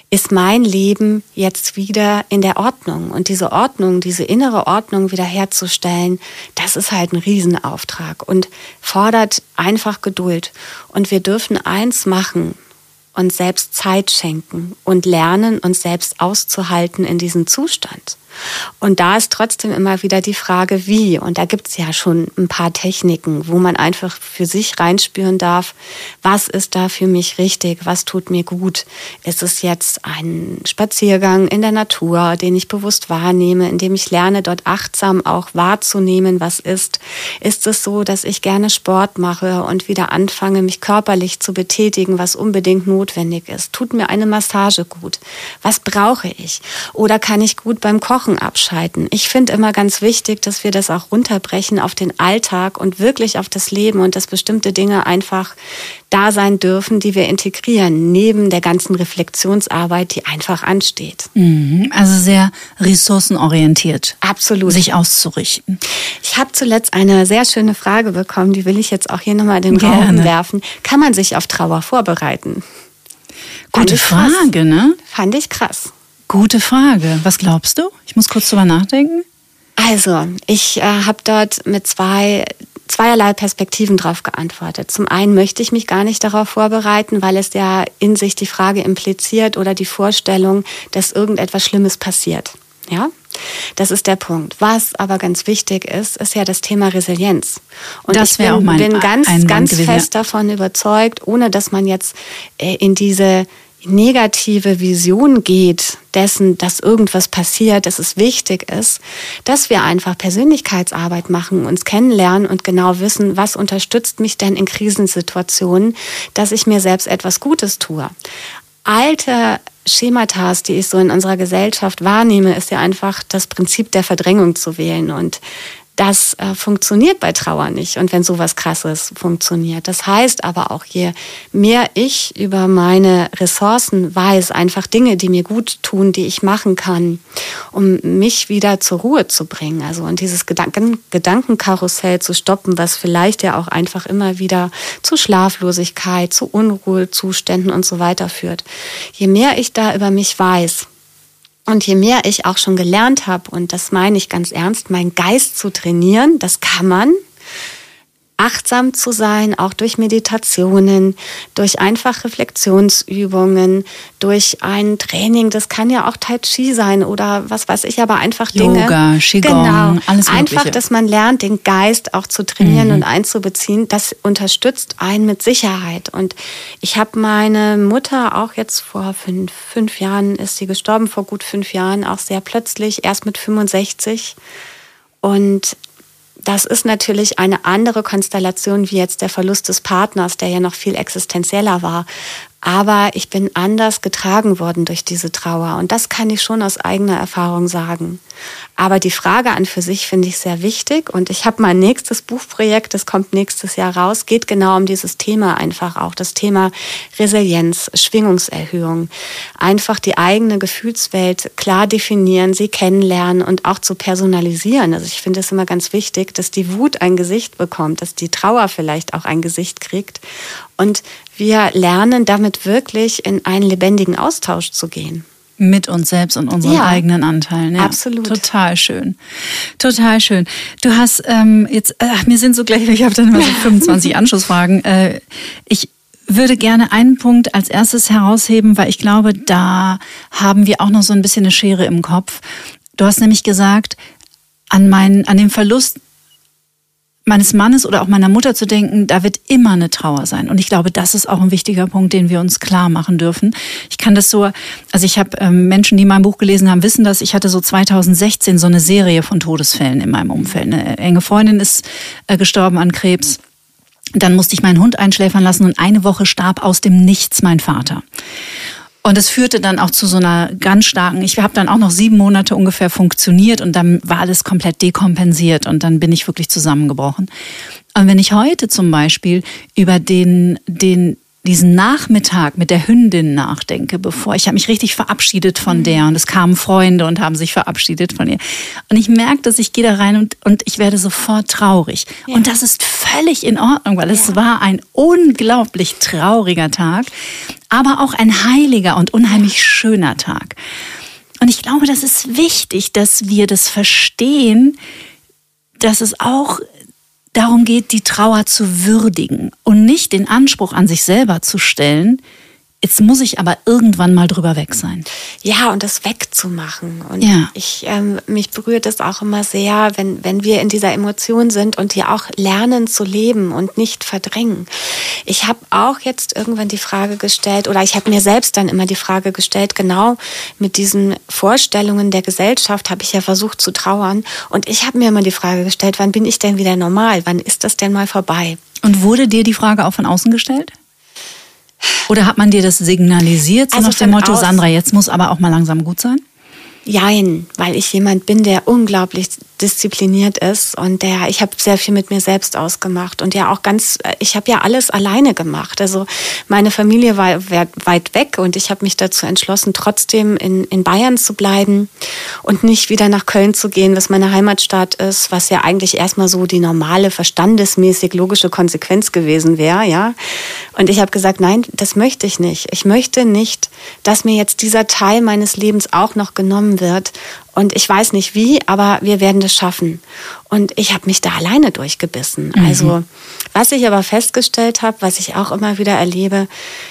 ist mein Leben jetzt wieder in der Ordnung? Und diese Ordnung, diese innere Ordnung wiederherzustellen, das ist halt ein Riesenauftrag und fordert einfach Geduld. Und wir dürfen eins machen, uns selbst Zeit schenken und lernen, uns selbst auszuhalten in diesem Zustand. Und da ist trotzdem immer wieder die Frage, wie. Und da gibt es ja schon ein paar Techniken, wo man einfach für sich reinspüren darf, was ist da für mich richtig, was tut mir gut. Ist es jetzt ein Spaziergang in der Natur, den ich bewusst wahrnehme, indem ich lerne, dort achtsam auch wahrzunehmen, was ist. Ist es so, dass ich gerne Sport mache und wieder anfange, mich körperlich zu betätigen, was unbedingt notwendig ist? Tut mir eine Massage gut? Was brauche ich? Oder kann ich gut beim Kochen abschalten? Ich finde immer ganz wichtig, dass wir das auch runterbrechen auf den Alltag und wirklich auf das Leben und dass bestimmte Dinge einfach da sein dürfen, die wir integrieren, neben der ganzen Reflexionsarbeit, die einfach ansteht. Also sehr ressourcenorientiert. Absolut. Sich auszurichten. Ich habe zuletzt eine sehr schöne Frage bekommen, die will ich jetzt auch hier nochmal in den Gerne. Raum werfen. Kann man sich auf Trauer vorbereiten? Gute Frage, ne? Fand ich krass. Gute Frage. Was glaubst du? Ich muss kurz drüber nachdenken. Also, ich äh, habe dort mit zwei zweierlei Perspektiven drauf geantwortet. Zum einen möchte ich mich gar nicht darauf vorbereiten, weil es ja in sich die Frage impliziert oder die Vorstellung, dass irgendetwas Schlimmes passiert. Ja? Das ist der Punkt. Was aber ganz wichtig ist, ist ja das Thema Resilienz. Und das ich bin, auch mein bin ganz, Einwand ganz gewesen, fest ja. davon überzeugt, ohne dass man jetzt äh, in diese negative Vision geht dessen, dass irgendwas passiert, dass es wichtig ist, dass wir einfach Persönlichkeitsarbeit machen, uns kennenlernen und genau wissen, was unterstützt mich denn in Krisensituationen, dass ich mir selbst etwas Gutes tue. Alte Schemata, die ich so in unserer Gesellschaft wahrnehme, ist ja einfach das Prinzip der Verdrängung zu wählen und das äh, funktioniert bei Trauer nicht und wenn sowas Krasses funktioniert. Das heißt aber auch, je mehr ich über meine Ressourcen weiß, einfach Dinge, die mir gut tun, die ich machen kann, um mich wieder zur Ruhe zu bringen, also und dieses Gedanken, Gedankenkarussell zu stoppen, was vielleicht ja auch einfach immer wieder zu Schlaflosigkeit, zu Unruhezuständen und so weiter führt. Je mehr ich da über mich weiß, und je mehr ich auch schon gelernt habe, und das meine ich ganz ernst, meinen Geist zu trainieren, das kann man, achtsam zu sein, auch durch Meditationen, durch einfach Reflexionsübungen, durch ein Training, das kann ja auch Tai Chi sein oder was weiß ich, aber einfach Dinge. Yoga, Qigong, genau, alles Mögliche. Einfach, dass man lernt, den Geist auch zu trainieren mhm. und einzubeziehen, das unterstützt einen mit Sicherheit. Und ich habe meine Mutter auch jetzt vor fünf, fünf Jahren, ist sie gestorben, vor gut fünf Jahren, auch sehr plötzlich, erst mit fünfundsechzig. Und das ist natürlich eine andere Konstellation wie jetzt der Verlust des Partners, der ja noch viel existenzieller war. Aber ich bin anders getragen worden durch diese Trauer. Und das kann ich schon aus eigener Erfahrung sagen. Aber die Frage an für sich finde ich sehr wichtig. Und ich habe mein nächstes Buchprojekt, das kommt nächstes Jahr raus, geht genau um dieses Thema einfach auch. Das Thema Resilienz, Schwingungserhöhung. Einfach die eigene Gefühlswelt klar definieren, sie kennenlernen und auch zu personalisieren. Also ich finde es immer ganz wichtig, dass die Wut ein Gesicht bekommt, dass die Trauer vielleicht auch ein Gesicht kriegt. Und wir lernen damit wirklich in einen lebendigen Austausch zu gehen. Mit uns selbst und unseren ja, eigenen Anteilen. Ja, absolut. Total schön. Total schön. Du hast ähm, jetzt, ach, mir sind so gleich, ich habe dann immer so fünfundzwanzig Anschlussfragen. Äh, ich würde gerne einen Punkt als erstes herausheben, weil ich glaube, da haben wir auch noch so ein bisschen eine Schere im Kopf. Du hast nämlich gesagt, an, meinen, an den Verlust meines Mannes oder auch meiner Mutter zu denken, da wird immer eine Trauer sein. Und ich glaube, das ist auch ein wichtiger Punkt, den wir uns klar machen dürfen. Ich kann das so, also ich habe ähm, Menschen, die mein Buch gelesen haben, wissen das. Ich hatte so zweitausendsechzehn so eine Serie von Todesfällen in meinem Umfeld. Eine enge Freundin ist äh, gestorben an Krebs. Dann musste ich meinen Hund einschläfern lassen und eine Woche starb aus dem Nichts mein Vater. Und das führte dann auch zu so einer ganz starken, ich habe dann auch noch sieben Monate ungefähr funktioniert und dann war alles komplett dekompensiert und dann bin ich wirklich zusammengebrochen. Und wenn ich heute zum Beispiel über den, den diesen Nachmittag mit der Hündin nachdenke, bevor ich habe mich richtig verabschiedet von der und es kamen Freunde und haben sich verabschiedet von ihr. Und ich merke, dass ich gehe da rein und, und ich werde sofort traurig. Ja. Und das ist völlig in Ordnung, weil ja. es war ein unglaublich trauriger Tag, aber auch ein heiliger und unheimlich schöner Tag. Und ich glaube, das ist wichtig, dass wir das verstehen, dass es auch darum geht, die Trauer zu würdigen und nicht den Anspruch an sich selber zu stellen, jetzt muss ich aber irgendwann mal drüber weg sein. Ja, und das wegzumachen. Und ja. ich, ähm, mich berührt das auch immer sehr, wenn, wenn wir in dieser Emotion sind und die auch lernen zu leben und nicht verdrängen. Ich habe auch jetzt irgendwann die Frage gestellt, oder ich habe mir selbst dann immer die Frage gestellt, genau mit diesen Vorstellungen der Gesellschaft habe ich ja versucht zu trauern. Und ich habe mir immer die Frage gestellt, wann bin ich denn wieder normal? Wann ist das denn mal vorbei? Und wurde dir die Frage auch von außen gestellt? Oder hat man dir das signalisiert, so also nach dem Motto, aus- Sandra, jetzt muss aber auch mal langsam gut sein? Jein, weil ich jemand bin, der unglaublich diszipliniert ist und der, ich habe sehr viel mit mir selbst ausgemacht und ja auch ganz, ich habe ja alles alleine gemacht. Also meine Familie war weit weg und ich habe mich dazu entschlossen, trotzdem in, in Bayern zu bleiben und nicht wieder nach Köln zu gehen, was meine Heimatstadt ist, was ja eigentlich erstmal so die normale, verstandesmäßig logische Konsequenz gewesen wäre, ja. Und ich habe gesagt, nein, das möchte ich nicht. Ich möchte nicht, dass mir jetzt dieser Teil meines Lebens auch noch genommen wird. Und ich weiß nicht wie, aber wir werden das schaffen. Und ich habe mich da alleine durchgebissen. Mhm. Also was ich aber festgestellt habe, was ich auch immer wieder erlebe,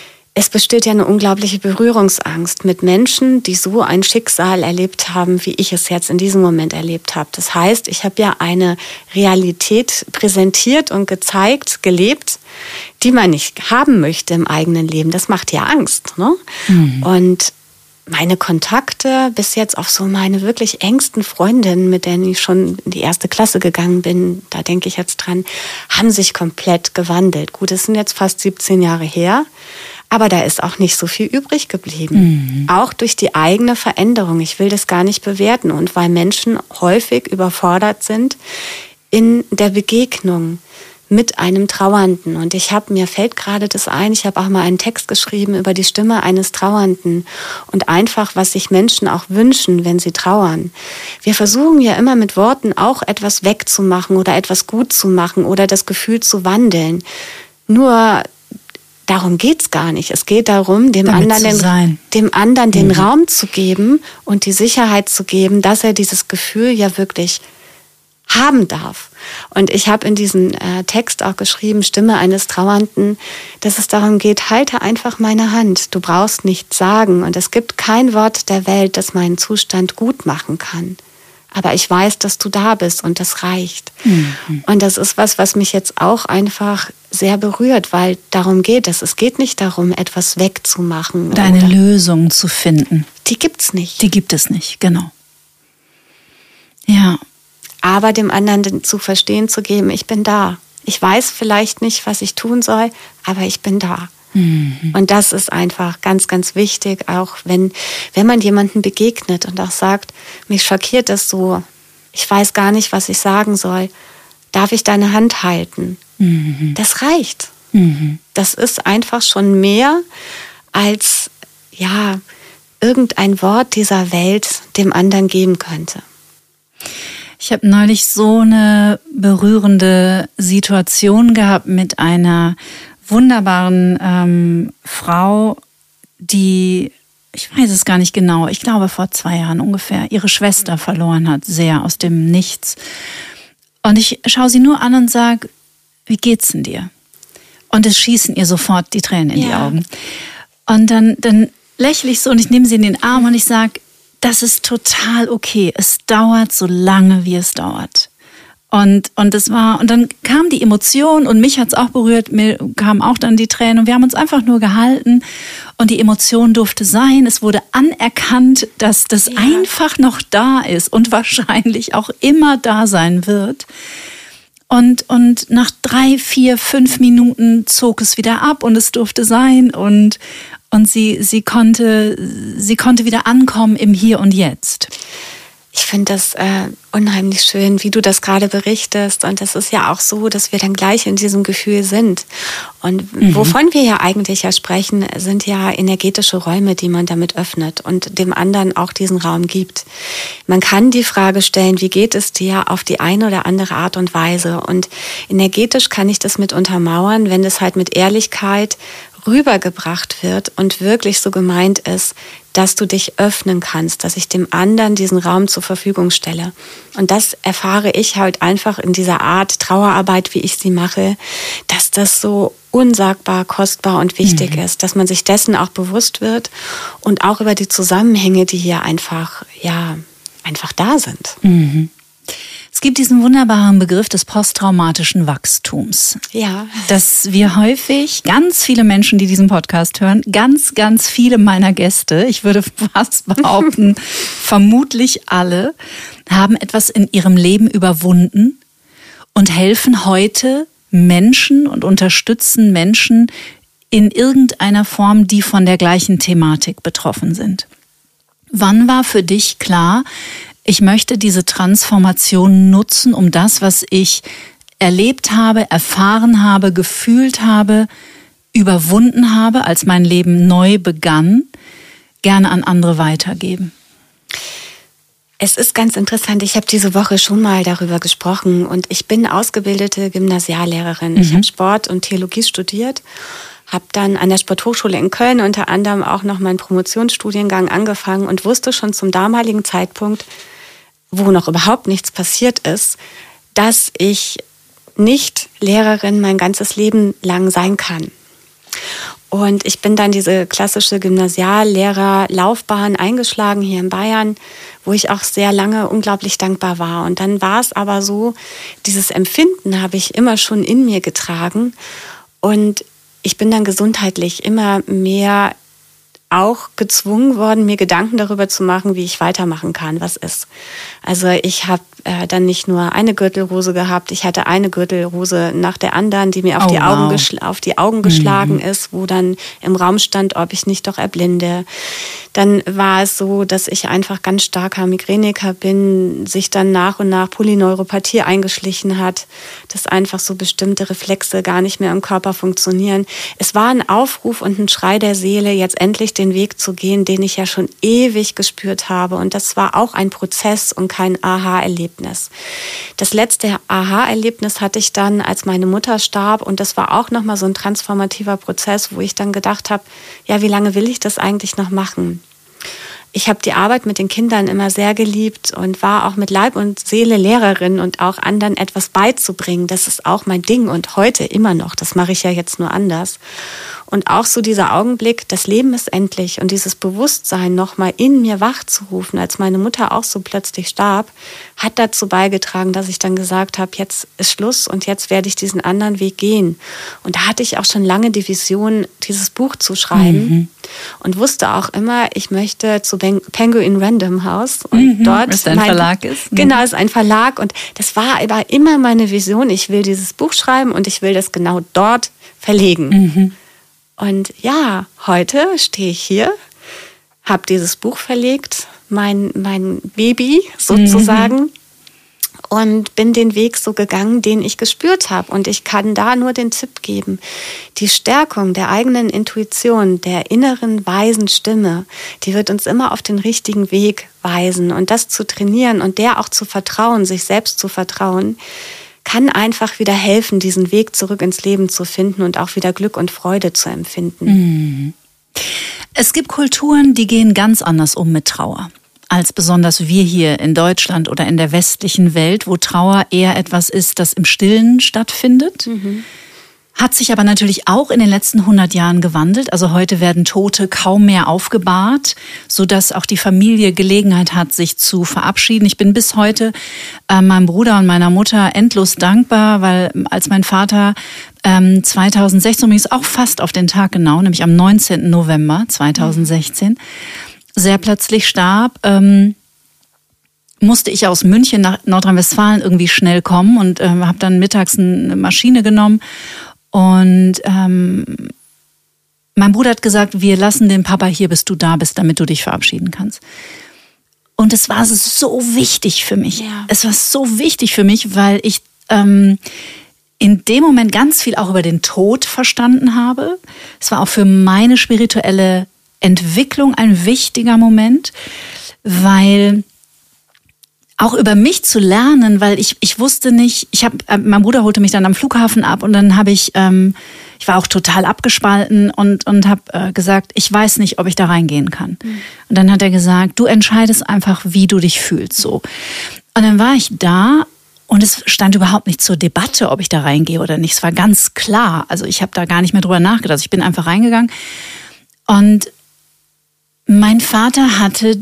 es besteht ja eine unglaubliche Berührungsangst mit Menschen, die so ein Schicksal erlebt haben, wie ich es jetzt in diesem Moment erlebt habe. Das heißt, ich habe ja eine Realität präsentiert und gezeigt, gelebt, die man nicht haben möchte im eigenen Leben. Das macht ja Angst, ne? Mhm. Und meine Kontakte bis jetzt auf so meine wirklich engsten Freundinnen, mit denen ich schon in die erste Klasse gegangen bin, da denke ich jetzt dran, haben sich komplett gewandelt. Gut, es sind jetzt fast siebzehn Jahre her, aber da ist auch nicht so viel übrig geblieben. Mhm. Auch durch die eigene Veränderung. Ich will das gar nicht bewerten. Und weil Menschen häufig überfordert sind in der Begegnung mit einem Trauernden. Und ich habe, mir fällt gerade das ein, ich habe auch mal einen Text geschrieben über die Stimme eines Trauernden und einfach, was sich Menschen auch wünschen, wenn sie trauern. Wir versuchen ja immer mit Worten auch etwas wegzumachen oder etwas gut zu machen oder das Gefühl zu wandeln. Nur darum geht's gar nicht. Es geht darum, dem Damit anderen, den, dem anderen den mhm. Raum zu geben und die Sicherheit zu geben, dass er dieses Gefühl ja wirklich haben darf. Und ich habe in diesem äh, Text auch geschrieben, Stimme eines Trauernden, dass es darum geht, halte einfach meine Hand. Du brauchst nichts sagen. Und es gibt kein Wort der Welt, das meinen Zustand gut machen kann. Aber ich weiß, dass du da bist und das reicht. Mhm. Und das ist was, was mich jetzt auch einfach sehr berührt, weil darum geht es. Es geht nicht darum, etwas wegzumachen. Oder eine Lösung zu finden. Die gibt's nicht. Die gibt es nicht, genau. Ja. Aber dem anderen zu verstehen zu geben, ich bin da. Ich weiß vielleicht nicht, was ich tun soll, aber ich bin da. Mhm. Und das ist einfach ganz, ganz wichtig, auch wenn, wenn man jemandem begegnet und auch sagt, mich schockiert das so, ich weiß gar nicht, was ich sagen soll, darf ich deine Hand halten? Mhm. Das reicht. Mhm. Das ist einfach schon mehr als, ja, irgendein Wort dieser Welt dem anderen geben könnte. Ich habe neulich so eine berührende Situation gehabt mit einer wunderbaren ähm, Frau, die, ich weiß es gar nicht genau, ich glaube vor zwei Jahren ungefähr, ihre Schwester verloren hat, sehr aus dem Nichts. Und ich schaue sie nur an und sage, wie geht's denn dir? Und es schießen ihr sofort die Tränen in ja. die Augen. Und dann, dann lächle ich so und ich nehme sie in den Arm und ich sage, das ist total okay. Es dauert so lange, wie es dauert. Und, und das war, und dann kam die Emotion und mich hat's auch berührt, mir kamen auch dann die Tränen und wir haben uns einfach nur gehalten und die Emotion durfte sein. Es wurde anerkannt, dass das ja. einfach noch da ist und wahrscheinlich auch immer da sein wird. Und, und nach drei, vier, fünf Minuten zog es wieder ab und es durfte sein und, und sie, sie konnte, sie konnte wieder ankommen im Hier und Jetzt. Ich finde das äh, unheimlich schön, wie du das gerade berichtest. Und es ist ja auch so, dass wir dann gleich in diesem Gefühl sind. Und mhm. wovon wir ja eigentlich ja sprechen, sind ja energetische Räume, die man damit öffnet und dem anderen auch diesen Raum gibt. Man kann die Frage stellen, wie geht es dir auf die eine oder andere Art und Weise? Und energetisch kann ich das mit untermauern, wenn es halt mit Ehrlichkeit rübergebracht wird und wirklich so gemeint ist, dass du dich öffnen kannst, dass ich dem anderen diesen Raum zur Verfügung stelle. Und das erfahre ich halt einfach in dieser Art Trauerarbeit, wie ich sie mache, dass das so unsagbar kostbar und wichtig mhm. ist, dass man sich dessen auch bewusst wird und auch über die Zusammenhänge, die hier einfach, ja, einfach da sind. Mhm. Es gibt diesen wunderbaren Begriff des posttraumatischen Wachstums. Ja. Dass wir häufig, ganz viele Menschen, die diesen Podcast hören, ganz, ganz viele meiner Gäste, ich würde fast behaupten, vermutlich alle, haben etwas in ihrem Leben überwunden und helfen heute Menschen und unterstützen Menschen in irgendeiner Form, die von der gleichen Thematik betroffen sind. Wann war für dich klar, ich möchte diese Transformation nutzen, um das, was ich erlebt habe, erfahren habe, gefühlt habe, überwunden habe, als mein Leben neu begann, gerne an andere weitergeben? Es ist ganz interessant, ich habe diese Woche schon mal darüber gesprochen und ich bin ausgebildete Gymnasiallehrerin. Mhm. Ich habe Sport und Theologie studiert, habe dann an der Sporthochschule in Köln unter anderem auch noch meinen Promotionsstudiengang angefangen und wusste schon zum damaligen Zeitpunkt, wo noch überhaupt nichts passiert ist, dass ich nicht Lehrerin mein ganzes Leben lang sein kann. Und ich bin dann diese klassische Gymnasiallehrerlaufbahn eingeschlagen hier in Bayern, wo ich auch sehr lange unglaublich dankbar war. Und dann war es aber so, dieses Empfinden habe ich immer schon in mir getragen. Und ich bin dann gesundheitlich immer mehr auch gezwungen worden, mir Gedanken darüber zu machen, wie ich weitermachen kann, was ist. Also ich habe äh, dann nicht nur eine Gürtelrose gehabt, ich hatte eine Gürtelrose nach der anderen, die mir auf, oh, die, Augen wow. geschl- auf die Augen geschlagen mhm. ist, wo dann im Raum stand, ob ich nicht doch erblinde. Dann war es so, dass ich einfach ganz starker Migräniker bin, sich dann nach und nach Polyneuropathie eingeschlichen hat, dass einfach so bestimmte Reflexe gar nicht mehr im Körper funktionieren. Es war ein Aufruf und ein Schrei der Seele, jetzt endlich den Weg zu gehen, den ich ja schon ewig gespürt habe. Und das war auch ein Prozess und kein Aha-Erlebnis. Das letzte Aha-Erlebnis hatte ich dann, als meine Mutter starb. Und das war auch nochmal so ein transformativer Prozess, wo ich dann gedacht habe, ja, wie lange will ich das eigentlich noch machen? Ich habe die Arbeit mit den Kindern immer sehr geliebt und war auch mit Leib und Seele Lehrerin und auch anderen etwas beizubringen. Das ist auch mein Ding und heute immer noch. Das mache ich ja jetzt nur anders. Und auch so dieser Augenblick, das Leben ist endlich und dieses Bewusstsein nochmal in mir wachzurufen, als meine Mutter auch so plötzlich starb, hat dazu beigetragen, dass ich dann gesagt habe, jetzt ist Schluss und jetzt werde ich diesen anderen Weg gehen. Und da hatte ich auch schon lange die Vision, dieses Buch zu schreiben mhm. und wusste auch immer, ich möchte zu Penguin Random House und mhm, dort ist ein mein, Verlag ist. Mhm. Genau, ist ein Verlag und das war aber immer meine Vision. Ich will dieses Buch schreiben und ich will das genau dort verlegen. Mhm. Und ja, heute stehe ich hier, habe dieses Buch verlegt, mein mein Baby sozusagen. Mhm. Und bin den Weg so gegangen, den ich gespürt habe. Und ich kann da nur den Tipp geben. Die Stärkung der eigenen Intuition, der inneren weisen Stimme, die wird uns immer auf den richtigen Weg weisen. Und das zu trainieren und der auch zu vertrauen, sich selbst zu vertrauen, kann einfach wieder helfen, diesen Weg zurück ins Leben zu finden und auch wieder Glück und Freude zu empfinden. Es gibt Kulturen, die gehen ganz anders um mit Trauer, als besonders wir hier in Deutschland oder in der westlichen Welt, wo Trauer eher etwas ist, das im Stillen stattfindet. Mhm. Hat sich aber natürlich auch in den letzten hundert Jahren gewandelt. Also heute werden Tote kaum mehr aufgebahrt, sodass auch die Familie Gelegenheit hat, sich zu verabschieden. Ich bin bis heute äh, meinem Bruder und meiner Mutter endlos dankbar, weil als mein Vater ähm, zweitausendsechzehn, übrigens auch fast auf den Tag genau, nämlich am neunzehnten November zweitausendsechzehn, mhm. sehr plötzlich starb, ähm, musste ich aus München nach Nordrhein-Westfalen irgendwie schnell kommen und äh, habe dann mittags eine Maschine genommen. Und ähm, mein Bruder hat gesagt, wir lassen den Papa hier, bis du da bist, damit du dich verabschieden kannst. Und es war so wichtig für mich. Ja. Es war so wichtig für mich, weil ich ähm, in dem Moment ganz viel auch über den Tod verstanden habe. Es war auch für meine spirituelle Entwicklung ein wichtiger Moment, weil auch über mich zu lernen, weil ich ich wusste nicht, ich habe, äh, mein Bruder holte mich dann am Flughafen ab und dann habe ich, ähm, ich war auch total abgespalten und und habe äh, gesagt, ich weiß nicht, ob ich da reingehen kann. Mhm. Und dann hat er gesagt, du entscheidest einfach, wie du dich fühlst, so. Und dann war ich da und es stand überhaupt nicht zur Debatte, ob ich da reingehe oder nicht. Es war ganz klar, also ich habe da gar nicht mehr drüber nachgedacht. Ich bin einfach reingegangen und mein Vater hatte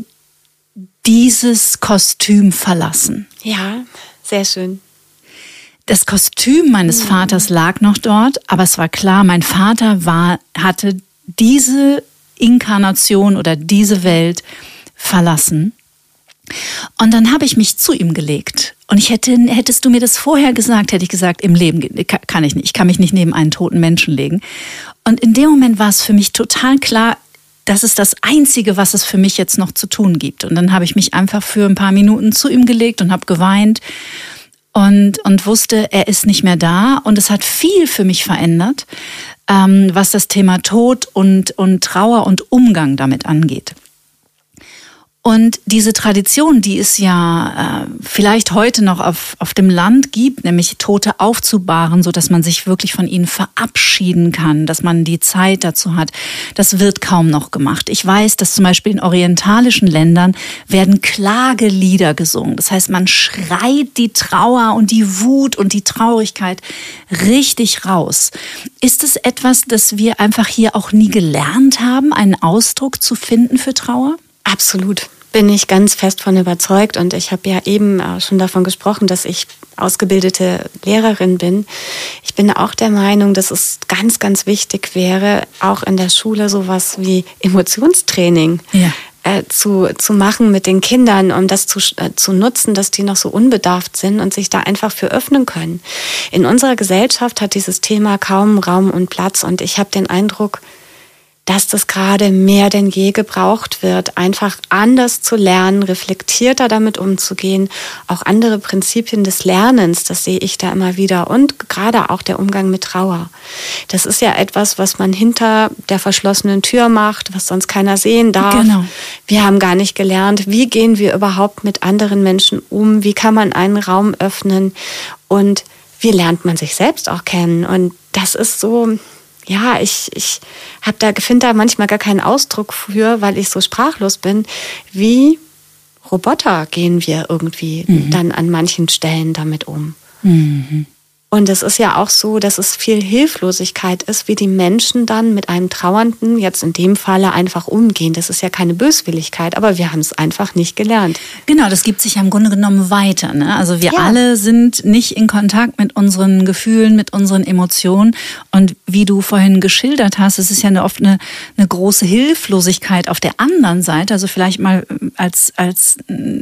dieses Kostüm verlassen. Ja, sehr schön. Das Kostüm meines Vaters lag noch dort, aber es war klar, mein Vater war, hatte diese Inkarnation oder diese Welt verlassen. Und dann habe ich mich zu ihm gelegt. Und ich hätte, hättest du mir das vorher gesagt, hätte ich gesagt, im Leben kann ich nicht. Ich kann mich nicht neben einen toten Menschen legen. Und in dem Moment war es für mich total klar, das ist das Einzige, was es für mich jetzt noch zu tun gibt. Und dann habe ich mich einfach für ein paar Minuten zu ihm gelegt und habe geweint und, und wusste, er ist nicht mehr da. Und es hat viel für mich verändert, ähm, was das Thema Tod und, und Trauer und Umgang damit angeht. Und diese Tradition, die es ja äh, vielleicht heute noch auf, auf dem Land gibt, nämlich Tote aufzubahren, so dass man sich wirklich von ihnen verabschieden kann, dass man die Zeit dazu hat, das wird kaum noch gemacht. Ich weiß, dass zum Beispiel in orientalischen Ländern werden Klagelieder gesungen. Das heißt, man schreit die Trauer und die Wut und die Traurigkeit richtig raus. Ist es etwas, das wir einfach hier auch nie gelernt haben, einen Ausdruck zu finden für Trauer? Absolut. Bin ich ganz fest von überzeugt und ich habe ja eben schon davon gesprochen, dass ich ausgebildete Lehrerin bin. Ich bin auch der Meinung, dass es ganz, ganz wichtig wäre, auch in der Schule sowas wie Emotionstraining ja. äh, zu, zu machen mit den Kindern, um das zu, äh, zu nutzen, dass die noch so unbedarft sind und sich da einfach für öffnen können. In unserer Gesellschaft hat dieses Thema kaum Raum und Platz und ich habe den Eindruck, dass das gerade mehr denn je gebraucht wird, einfach anders zu lernen, reflektierter damit umzugehen, auch andere Prinzipien des Lernens, das sehe ich da immer wieder und gerade auch der Umgang mit Trauer. Das ist ja etwas, was man hinter der verschlossenen Tür macht, was sonst keiner sehen darf. Genau. Wir haben gar nicht gelernt, wie gehen wir überhaupt mit anderen Menschen um, wie kann man einen Raum öffnen und wie lernt man sich selbst auch kennen. Und das ist so... Ja, ich, ich habe da, finde da manchmal gar keinen Ausdruck für, weil ich so sprachlos bin. Wie Roboter gehen wir irgendwie mhm. dann an manchen Stellen damit um. Mhm. Und es ist ja auch so, dass es viel Hilflosigkeit ist, wie die Menschen dann mit einem Trauernden jetzt in dem Falle einfach umgehen. Das ist ja keine Böswilligkeit, aber wir haben es einfach nicht gelernt. Genau, das gibt sich ja im Grunde genommen weiter, ne? Also wir ja. alle sind nicht in Kontakt mit unseren Gefühlen, mit unseren Emotionen. Und wie du vorhin geschildert hast, es ist ja eine, oft eine, eine große Hilflosigkeit auf der anderen Seite. Also vielleicht mal als als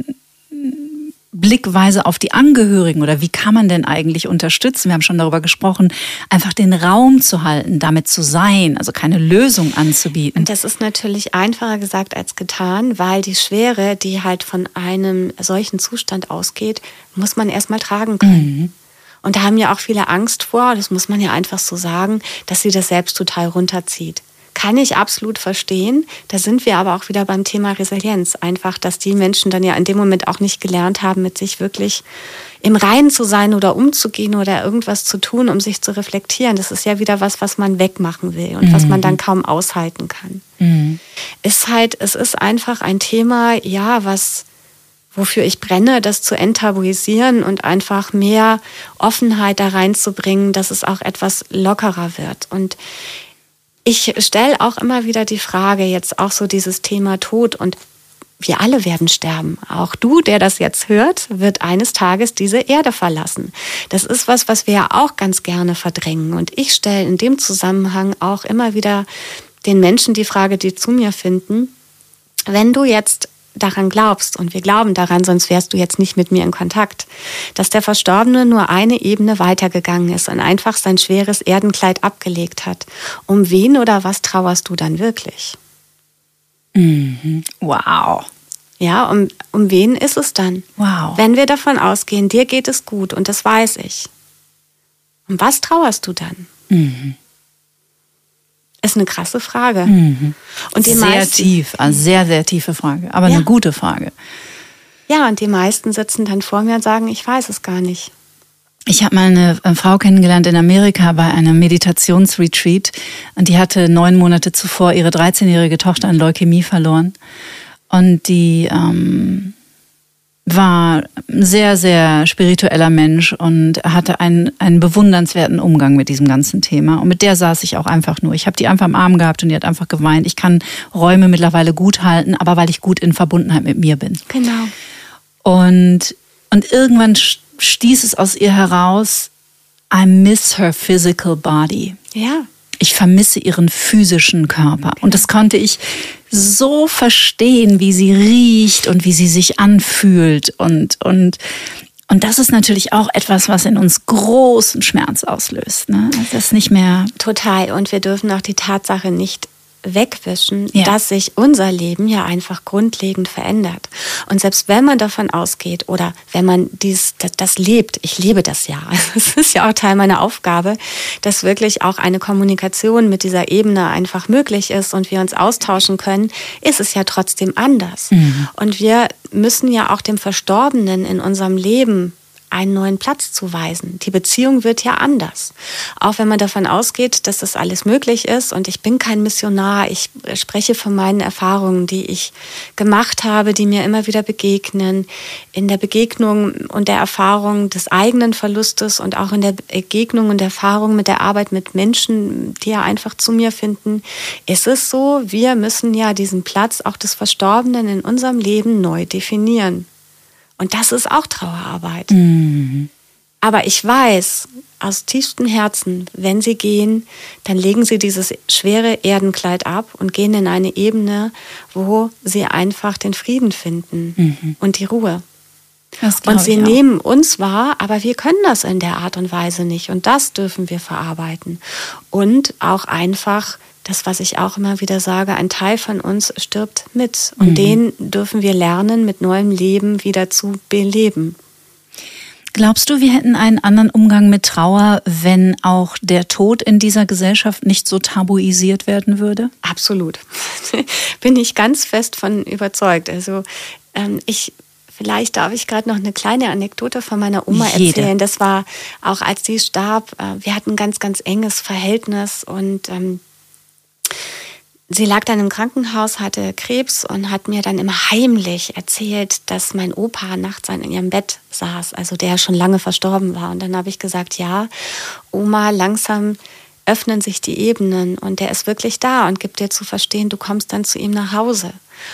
Blickweise auf die Angehörigen oder wie kann man denn eigentlich unterstützen? Wir haben schon darüber gesprochen, einfach den Raum zu halten, damit zu sein, also keine Lösung anzubieten. Und das ist natürlich einfacher gesagt als getan, weil die Schwere, die halt von einem solchen Zustand ausgeht, muss man erstmal tragen können. Mhm. Und da haben ja auch viele Angst vor, das muss man ja einfach so sagen, dass sie das selbst total runterzieht. Kann ich absolut verstehen. Da sind wir aber auch wieder beim Thema Resilienz. Einfach, dass die Menschen dann ja in dem Moment auch nicht gelernt haben, mit sich wirklich im Reinen zu sein oder umzugehen oder irgendwas zu tun, um sich zu reflektieren. Das ist ja wieder was, was man wegmachen will und mhm. was man dann kaum aushalten kann. Mhm. Ist halt, es ist einfach ein Thema, ja, was, wofür ich brenne, das zu enttabuisieren und einfach mehr Offenheit da reinzubringen, dass es auch etwas lockerer wird. Und ich stelle auch immer wieder die Frage, jetzt auch so dieses Thema Tod und wir alle werden sterben. Auch du, der das jetzt hört, wird eines Tages diese Erde verlassen. Das ist was, was wir ja auch ganz gerne verdrängen. Und ich stelle in dem Zusammenhang auch immer wieder den Menschen die Frage, die zu mir finden, wenn du jetzt daran glaubst, und wir glauben daran, sonst wärst du jetzt nicht mit mir in Kontakt, dass der Verstorbene nur eine Ebene weitergegangen ist und einfach sein schweres Erdenkleid abgelegt hat. Um wen oder was trauerst du dann wirklich? Mhm. Wow. Ja, um, um wen ist es dann? Wow. Wenn wir davon ausgehen, dir geht es gut und das weiß ich. Um was trauerst du dann? Mhm. Ist eine krasse Frage. Mhm. Und die sehr meisten, tief, also sehr, sehr tiefe Frage, aber ja. eine gute Frage. Ja, und die meisten sitzen dann vor mir und sagen, ich weiß es gar nicht. Ich habe mal eine Frau kennengelernt in Amerika bei einem Meditationsretreat und die hatte neun Monate zuvor ihre dreizehnjährige Tochter an Leukämie verloren und die ähm, war ein sehr, sehr spiritueller Mensch und hatte einen, einen bewundernswerten Umgang mit diesem ganzen Thema. Und mit der saß ich auch einfach nur. Ich habe die einfach am Arm gehabt und die hat einfach geweint. Ich kann Räume mittlerweile gut halten, aber weil ich gut in Verbundenheit mit mir bin. Genau. Und, und irgendwann stieß es aus ihr heraus, I miss her physical body. Ja. Ich vermisse ihren physischen Körper. Okay. Und das konnte ich so verstehen, wie sie riecht und wie sie sich anfühlt. Und, und, und das ist natürlich auch etwas, was in uns großen Schmerz auslöst. Ne? Das ist nicht mehr... Total. Und wir dürfen auch die Tatsache nicht wegwischen, ja. dass sich unser Leben ja einfach grundlegend verändert. Und selbst wenn man davon ausgeht oder wenn man dies, das, das lebt, ich lebe das ja, es ist ja auch Teil meiner Aufgabe, dass wirklich auch eine Kommunikation mit dieser Ebene einfach möglich ist und wir uns austauschen können, ist es ja trotzdem anders. Mhm. Und wir müssen ja auch dem Verstorbenen in unserem Leben einen neuen Platz zuweisen. Die Beziehung wird ja anders. Auch wenn man davon ausgeht, dass das alles möglich ist und ich bin kein Missionar, ich spreche von meinen Erfahrungen, die ich gemacht habe, die mir immer wieder begegnen, in der Begegnung und der Erfahrung des eigenen Verlustes und auch in der Begegnung und Erfahrung mit der Arbeit mit Menschen, die ja einfach zu mir finden, ist es so, wir müssen ja diesen Platz auch des Verstorbenen in unserem Leben neu definieren. Und das ist auch Trauerarbeit. Mhm. Aber ich weiß aus tiefstem Herzen, wenn sie gehen, dann legen sie dieses schwere Erdenkleid ab und gehen in eine Ebene, wo sie einfach den Frieden finden mhm. und die Ruhe. Und sie nehmen uns wahr, aber wir können das in der Art und Weise nicht. Und das dürfen wir verarbeiten. Und auch einfach... Das, was ich auch immer wieder sage, ein Teil von uns stirbt mit. Und mhm. den dürfen wir lernen, mit neuem Leben wieder zu beleben. Glaubst du, wir hätten einen anderen Umgang mit Trauer, wenn auch der Tod in dieser Gesellschaft nicht so tabuisiert werden würde? Absolut. Bin ich ganz fest von überzeugt. Also ähm, ich... Vielleicht darf ich gerade noch eine kleine Anekdote von meiner Oma Jede. erzählen. Das war auch, als sie starb, wir hatten ein ganz, ganz enges Verhältnis und ähm, sie lag dann im Krankenhaus, hatte Krebs und hat mir dann immer heimlich erzählt, dass mein Opa nachts in ihrem Bett saß, also der schon lange verstorben war. Und dann habe ich gesagt, ja, Oma, langsam öffnen sich die Ebenen und der ist wirklich da und gibt dir zu verstehen, du kommst dann zu ihm nach Hause.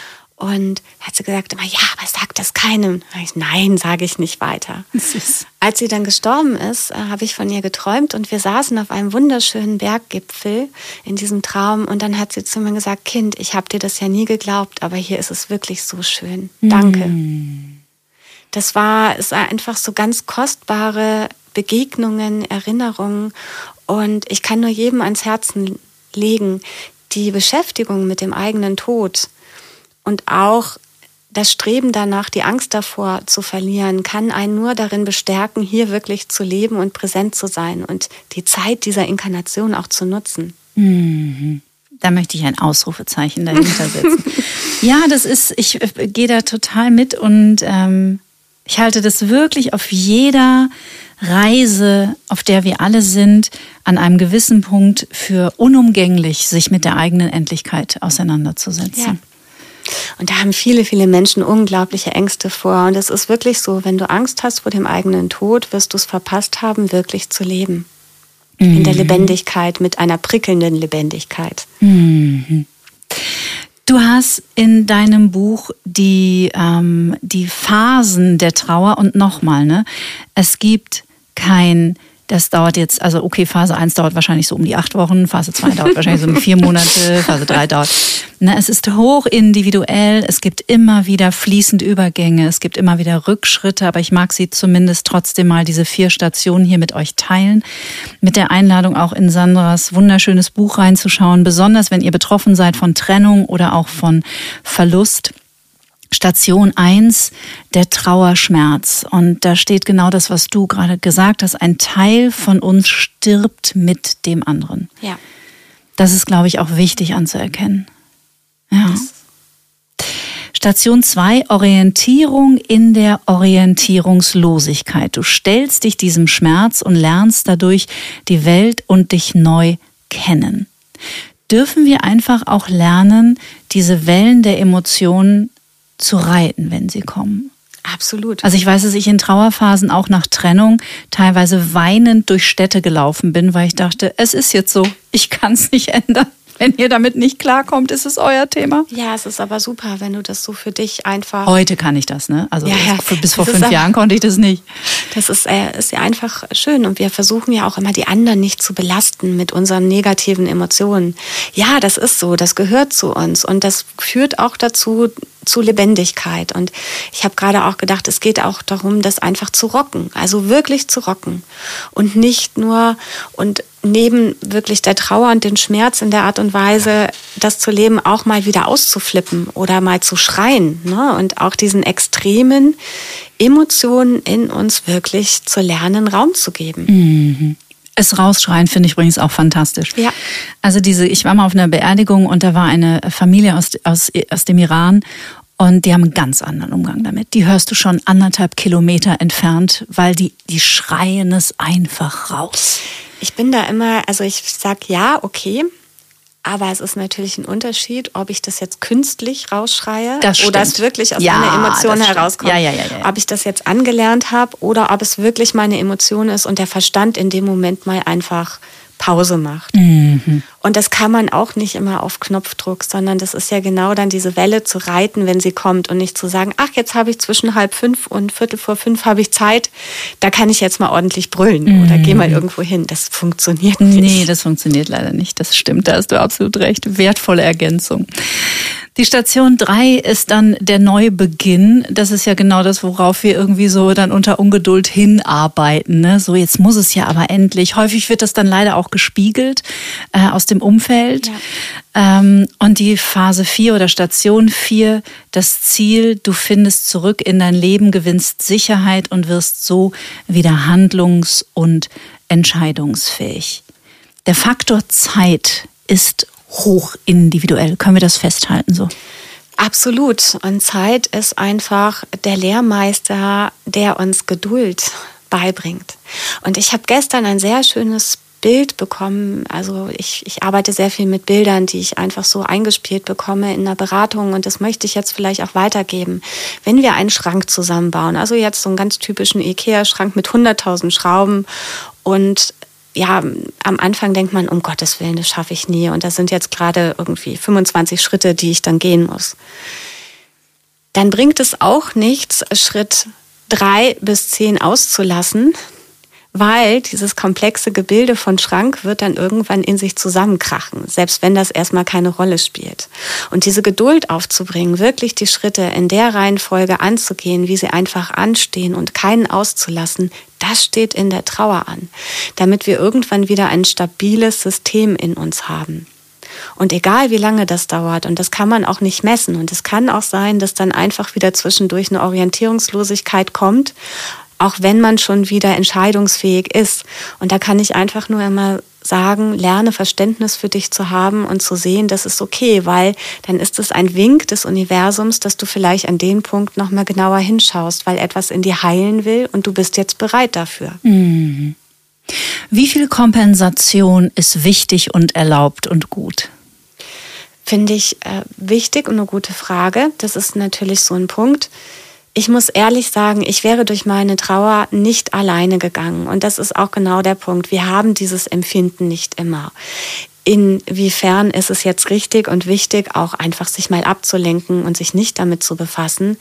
Und hat sie gesagt, immer, ja, aber sag das keinem. Ich, nein, sage ich nicht weiter. Süß. Als sie dann gestorben ist, habe ich von ihr geträumt und wir saßen auf einem wunderschönen Berggipfel in diesem Traum und dann hat sie zu mir gesagt, Kind, ich habe dir das ja nie geglaubt, aber hier ist es wirklich so schön. Danke. Mm. Das war, es war einfach so ganz kostbare Begegnungen, Erinnerungen und ich kann nur jedem ans Herzen legen, die Beschäftigung mit dem eigenen Tod und auch das Streben danach, die Angst davor zu verlieren, kann einen nur darin bestärken, hier wirklich zu leben und präsent zu sein und die Zeit dieser Inkarnation auch zu nutzen. Mhm. Da möchte ich ein Ausrufezeichen dahinter setzen. Ja, das ist, ich gehe da total mit und ähm, ich halte das wirklich auf jeder Reise, auf der wir alle sind, an einem gewissen Punkt für unumgänglich, sich mit der eigenen Endlichkeit auseinanderzusetzen. Ja. Und da haben viele, viele Menschen unglaubliche Ängste vor. Und es ist wirklich so, wenn du Angst hast vor dem eigenen Tod, wirst du es verpasst haben, wirklich zu leben. Mhm. In der Lebendigkeit, mit einer prickelnden Lebendigkeit. Mhm. Du hast in deinem Buch die, ähm, die Phasen der Trauer und nochmal, ne? Es gibt kein... Das dauert jetzt, also okay, Phase eins dauert wahrscheinlich so um die acht Wochen, Phase zwei dauert wahrscheinlich so um vier Monate, Phase drei dauert. Na, es ist hoch individuell, es gibt immer wieder fließende Übergänge, es gibt immer wieder Rückschritte, aber ich mag sie zumindest trotzdem mal diese vier Stationen hier mit euch teilen. Mit der Einladung auch in Sandras wunderschönes Buch reinzuschauen, besonders wenn ihr betroffen seid von Trennung oder auch von Verlust. Station eins, der Trauerschmerz. Und da steht genau das, was du gerade gesagt hast. Ein Teil von uns stirbt mit dem anderen. Ja. Das ist, glaube ich, auch wichtig anzuerkennen. Ja. Das Station zwei, Orientierung in der Orientierungslosigkeit. Du stellst dich diesem Schmerz und lernst dadurch die Welt und dich neu kennen. Dürfen wir einfach auch lernen, diese Wellen der Emotionen zu reiten, wenn sie kommen? Absolut. Also ich weiß, dass ich in Trauerphasen auch nach Trennung teilweise weinend durch Städte gelaufen bin, weil ich dachte, es ist jetzt so, ich kann es nicht ändern. Wenn ihr damit nicht klarkommt, ist es euer Thema. Ja, es ist aber super, wenn du das so für dich einfach... Heute kann ich das, ne? Also ja, ja. bis vor das fünf ist, Jahren konnte ich das nicht. Das ist, äh, ist ja einfach schön und wir versuchen ja auch immer, die anderen nicht zu belasten mit unseren negativen Emotionen. Ja, das ist so, das gehört zu uns und das führt auch dazu, zu Lebendigkeit. Und ich habe gerade auch gedacht, es geht auch darum, das einfach zu rocken, also wirklich zu rocken und nicht nur und neben wirklich der Trauer und den Schmerz in der Art und Weise, das zu leben, auch mal wieder auszuflippen oder mal zu schreien, ne? Und auch diesen extremen Emotionen in uns wirklich zu lernen, Raum zu geben. Mhm. Es rausschreien finde ich übrigens auch fantastisch. Ja. Also diese, ich war mal auf einer Beerdigung und da war eine Familie aus, aus, aus dem Iran und die haben einen ganz anderen Umgang damit. Die hörst du schon anderthalb Kilometer entfernt, weil die, die schreien es einfach raus. Ich bin da immer, also ich sag ja, okay, aber es ist natürlich ein Unterschied, ob ich das jetzt künstlich rausschreie oder es wirklich aus ja, meiner Emotion herauskommt. Ja, ja, ja, ja. Ob ich das jetzt angelernt habe oder ob es wirklich meine Emotion ist und der Verstand in dem Moment mal einfach Pause macht. Mhm. Und das kann man auch nicht immer auf Knopfdruck, sondern das ist ja genau dann diese Welle zu reiten, wenn sie kommt und nicht zu sagen, ach, jetzt habe ich zwischen halb fünf und viertel vor fünf habe ich Zeit, da kann ich jetzt mal ordentlich brüllen mhm. oder geh mal irgendwo hin. Das funktioniert nicht. Nee, das funktioniert leider nicht. Das stimmt, da hast du absolut recht. Wertvolle Ergänzung. Die Station drei ist dann der Neubeginn. Das ist ja genau das, worauf wir irgendwie so dann unter Ungeduld hinarbeiten. Ne? So, jetzt muss es ja aber endlich. Häufig wird das dann leider auch gespiegelt äh, aus dem Umfeld. Ja. Ähm, und die Phase vier oder Station vier, das Ziel, du findest zurück in dein Leben, gewinnst Sicherheit und wirst so wieder handlungs- und entscheidungsfähig. Der Faktor Zeit ist hoch individuell. Können wir das festhalten so? Absolut. Und Zeit ist einfach der Lehrmeister, der uns Geduld beibringt. Und ich habe gestern ein sehr schönes Bild bekommen. Also ich, ich arbeite sehr viel mit Bildern, die ich einfach so eingespielt bekomme in einer Beratung und das möchte ich jetzt vielleicht auch weitergeben. Wenn wir einen Schrank zusammenbauen, also jetzt so einen ganz typischen Ikea-Schrank mit hunderttausend Schrauben und ja, am Anfang denkt man, um Gottes Willen, das schaffe ich nie. Und das sind jetzt gerade irgendwie fünfundzwanzig Schritte, die ich dann gehen muss. Dann bringt es auch nichts, Schritt drei bis zehn auszulassen, weil dieses komplexe Gebilde von Schrank wird dann irgendwann in sich zusammenkrachen, selbst wenn das erstmal keine Rolle spielt. Und diese Geduld aufzubringen, wirklich die Schritte in der Reihenfolge anzugehen, wie sie einfach anstehen und keinen auszulassen, das steht in der Trauer an, damit wir irgendwann wieder ein stabiles System in uns haben. Und egal wie lange das dauert, und das kann man auch nicht messen, und es kann auch sein, dass dann einfach wieder zwischendurch eine Orientierungslosigkeit kommt, auch wenn man schon wieder entscheidungsfähig ist. Und da kann ich einfach nur immer sagen, lerne Verständnis für dich zu haben und zu sehen, das ist okay, weil dann ist es ein Wink des Universums, dass du vielleicht an den Punkt nochmal genauer hinschaust, weil etwas in dir heilen will und du bist jetzt bereit dafür. Mhm. Wie viel Kompensation ist wichtig und erlaubt und gut? Finde ich äh, wichtig und eine gute Frage. Das ist natürlich so ein Punkt. Ich muss ehrlich sagen, ich wäre durch meine Trauer nicht alleine gegangen. Und das ist auch genau der Punkt. Wir haben dieses Empfinden nicht immer. Inwiefern ist es jetzt richtig und wichtig, auch einfach sich mal abzulenken und sich nicht damit zu befassen?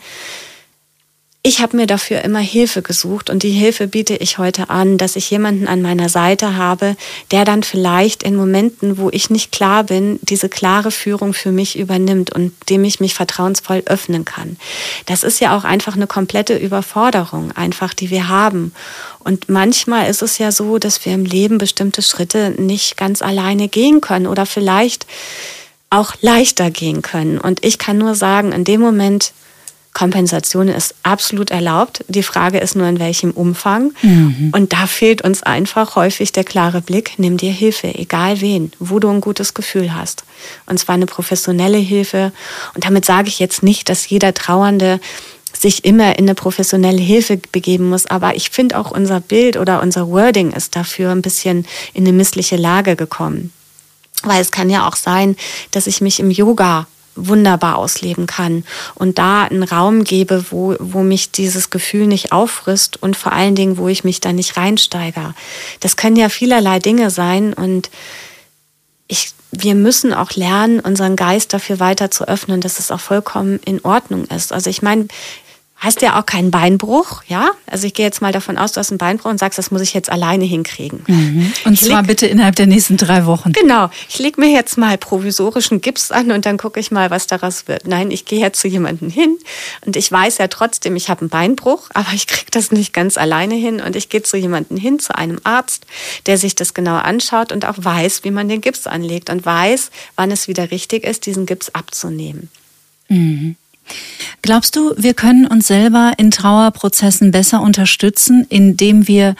Ich habe mir dafür immer Hilfe gesucht und die Hilfe biete ich heute an, dass ich jemanden an meiner Seite habe, der dann vielleicht in Momenten, wo ich nicht klar bin, diese klare Führung für mich übernimmt und dem ich mich vertrauensvoll öffnen kann. Das ist ja auch einfach eine komplette Überforderung, einfach die wir haben. Und manchmal ist es ja so, dass wir im Leben bestimmte Schritte nicht ganz alleine gehen können oder vielleicht auch leichter gehen können. Und ich kann nur sagen, in dem Moment Kompensation ist absolut erlaubt. Die Frage ist nur, in welchem Umfang. Mhm. Und da fehlt uns einfach häufig der klare Blick, nimm dir Hilfe, egal wen, wo du ein gutes Gefühl hast. Und zwar eine professionelle Hilfe. Und damit sage ich jetzt nicht, dass jeder Trauernde sich immer in eine professionelle Hilfe begeben muss. Aber ich finde auch unser Bild oder unser Wording ist dafür ein bisschen in eine missliche Lage gekommen. Weil es kann ja auch sein, dass ich mich im Yoga wunderbar ausleben kann und da einen Raum gebe, wo, wo mich dieses Gefühl nicht auffrisst und vor allen Dingen, wo ich mich da nicht reinsteigere. Das können ja vielerlei Dinge sein und ich, wir müssen auch lernen, unseren Geist dafür weiter zu öffnen, dass es auch vollkommen in Ordnung ist. Also ich meine, hast ja auch keinen Beinbruch, ja? Also ich gehe jetzt mal davon aus, du hast einen Beinbruch und sagst, das muss ich jetzt alleine hinkriegen. Mhm. Und ich zwar leg, bitte innerhalb der nächsten drei Wochen. Genau. Ich lege mir jetzt mal provisorischen Gips an und dann gucke ich mal, was daraus wird. Nein, ich gehe jetzt zu jemandem hin und ich weiß ja trotzdem, ich habe einen Beinbruch, aber ich kriege das nicht ganz alleine hin und ich gehe zu jemandem hin, zu einem Arzt, der sich das genau anschaut und auch weiß, wie man den Gips anlegt und weiß, wann es wieder richtig ist, diesen Gips abzunehmen. Mhm. Glaubst du, wir können uns selber in Trauerprozessen besser unterstützen, indem wir,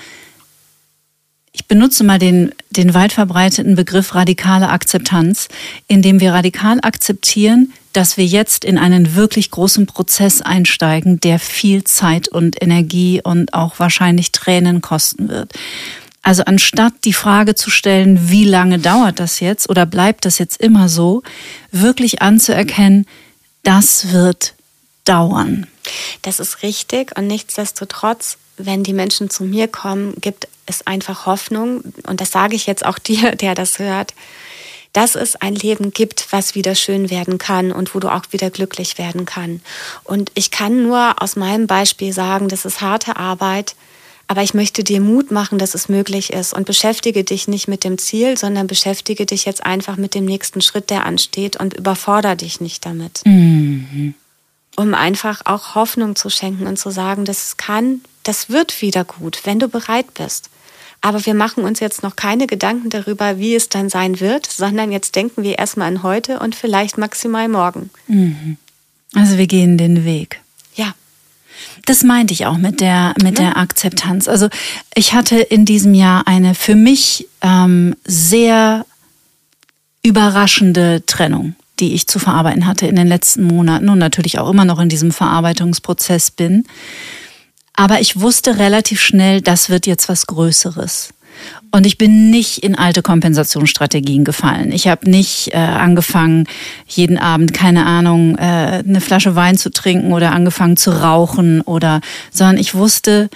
ich benutze mal den, den weit verbreiteten Begriff radikale Akzeptanz, indem wir radikal akzeptieren, dass wir jetzt in einen wirklich großen Prozess einsteigen, der viel Zeit und Energie und auch wahrscheinlich Tränen kosten wird. Also anstatt die Frage zu stellen, wie lange dauert das jetzt oder bleibt das jetzt immer so, wirklich anzuerkennen, das wird dauern. Das ist richtig und nichtsdestotrotz, wenn die Menschen zu mir kommen, gibt es einfach Hoffnung und das sage ich jetzt auch dir, der das hört, dass es ein Leben gibt, was wieder schön werden kann und wo du auch wieder glücklich werden kann. Und ich kann nur aus meinem Beispiel sagen, das ist harte Arbeit, aber ich möchte dir Mut machen, dass es möglich ist und beschäftige dich nicht mit dem Ziel, sondern beschäftige dich jetzt einfach mit dem nächsten Schritt, der ansteht und überfordere dich nicht damit. Mhm. Um einfach auch Hoffnung zu schenken und zu sagen, das kann, das wird wieder gut, wenn du bereit bist. Aber wir machen uns jetzt noch keine Gedanken darüber, wie es dann sein wird, sondern jetzt denken wir erstmal an heute und vielleicht maximal morgen. Mhm. Also wir gehen den Weg. Ja. Das meinte ich auch mit der, mit der Akzeptanz. Also ich hatte in diesem Jahr eine für mich ähm, sehr überraschende Trennung, die ich zu verarbeiten hatte in den letzten Monaten und natürlich auch immer noch in diesem Verarbeitungsprozess bin. Aber ich wusste relativ schnell, das wird jetzt was Größeres. Und ich bin nicht in alte Kompensationsstrategien gefallen. Ich habe nicht äh, angefangen, jeden Abend, keine Ahnung, äh, eine Flasche Wein zu trinken oder angefangen zu rauchen oder, sondern ich wusste,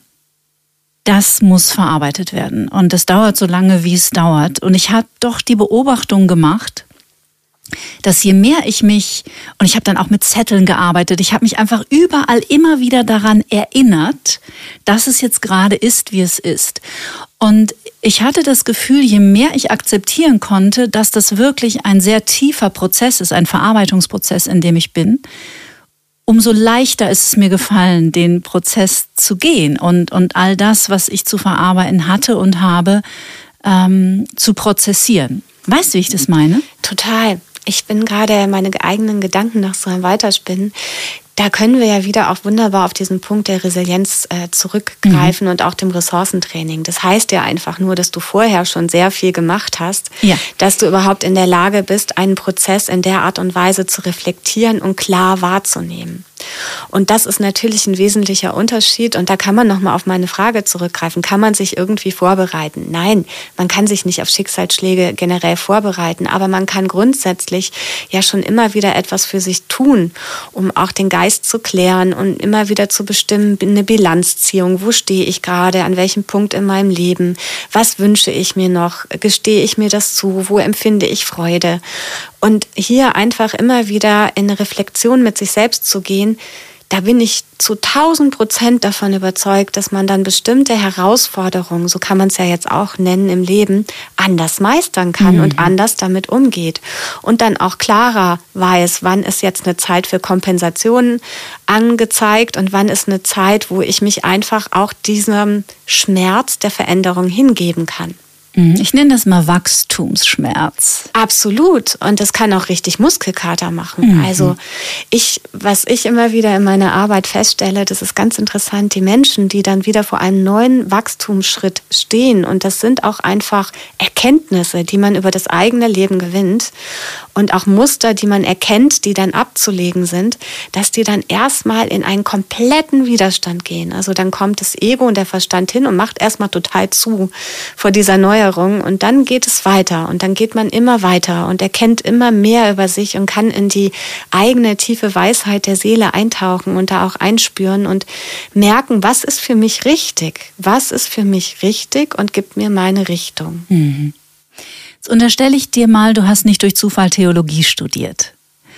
das muss verarbeitet werden. Und das dauert so lange, wie es dauert. Und ich habe doch die Beobachtung gemacht, dass je mehr ich mich, und ich habe dann auch mit Zetteln gearbeitet, ich habe mich einfach überall immer wieder daran erinnert, dass es jetzt gerade ist, wie es ist. Und ich hatte das Gefühl, je mehr ich akzeptieren konnte, dass das wirklich ein sehr tiefer Prozess ist, ein Verarbeitungsprozess, in dem ich bin, umso leichter ist es mir gefallen, den Prozess zu gehen und, und all das, was ich zu verarbeiten hatte und habe, ähm, zu prozessieren. Weißt du, wie ich das meine? Total. Ich bin gerade meine eigenen Gedanken noch so am Weiterspinnen. Da können wir ja wieder auch wunderbar auf diesen Punkt der Resilienz äh, zurückgreifen mhm. und auch dem Ressourcentraining. Das heißt ja einfach nur, dass du vorher schon sehr viel gemacht hast, ja. dass du überhaupt in der Lage bist, einen Prozess in der Art und Weise zu reflektieren und klar wahrzunehmen. Und das ist natürlich ein wesentlicher Unterschied. Und da kann man nochmal auf meine Frage zurückgreifen. Kann man sich irgendwie vorbereiten? Nein, man kann sich nicht auf Schicksalsschläge generell vorbereiten. Aber man kann grundsätzlich ja schon immer wieder etwas für sich tun, um auch den Geist zu klären und immer wieder zu bestimmen, eine Bilanzziehung. Wo stehe ich gerade? An welchem Punkt in meinem Leben? Was wünsche ich mir noch? Gestehe ich mir das zu? Wo empfinde ich Freude? Und hier einfach immer wieder in eine Reflexion mit sich selbst zu gehen, da bin ich zu tausend Prozent davon überzeugt, dass man dann bestimmte Herausforderungen, so kann man es ja jetzt auch nennen im Leben, anders meistern kann mhm. und anders damit umgeht. Und dann auch klarer weiß, wann ist jetzt eine Zeit für Kompensationen angezeigt und wann ist eine Zeit, wo ich mich einfach auch diesem Schmerz der Veränderung hingeben kann. Ich nenne das mal Wachstumsschmerz. Absolut. Und das kann auch richtig Muskelkater machen. Mhm. Also ich, was ich immer wieder in meiner Arbeit feststelle, das ist ganz interessant, die Menschen, die dann wieder vor einem neuen Wachstumsschritt stehen, und das sind auch einfach Erkenntnisse, die man über das eigene Leben gewinnt und auch Muster, die man erkennt, die dann abzulegen sind, dass die dann erstmal in einen kompletten Widerstand gehen. Also dann kommt das Ego und der Verstand hin und macht erstmal total zu vor dieser Neuerung. Und dann geht es weiter und dann geht man immer weiter und erkennt immer mehr über sich und kann in die eigene tiefe Weisheit der Seele eintauchen und da auch einspüren und merken, was ist für mich richtig? Was ist für mich richtig und gibt mir meine Richtung? Mhm. Jetzt unterstelle ich dir mal, du hast nicht durch Zufall Theologie studiert.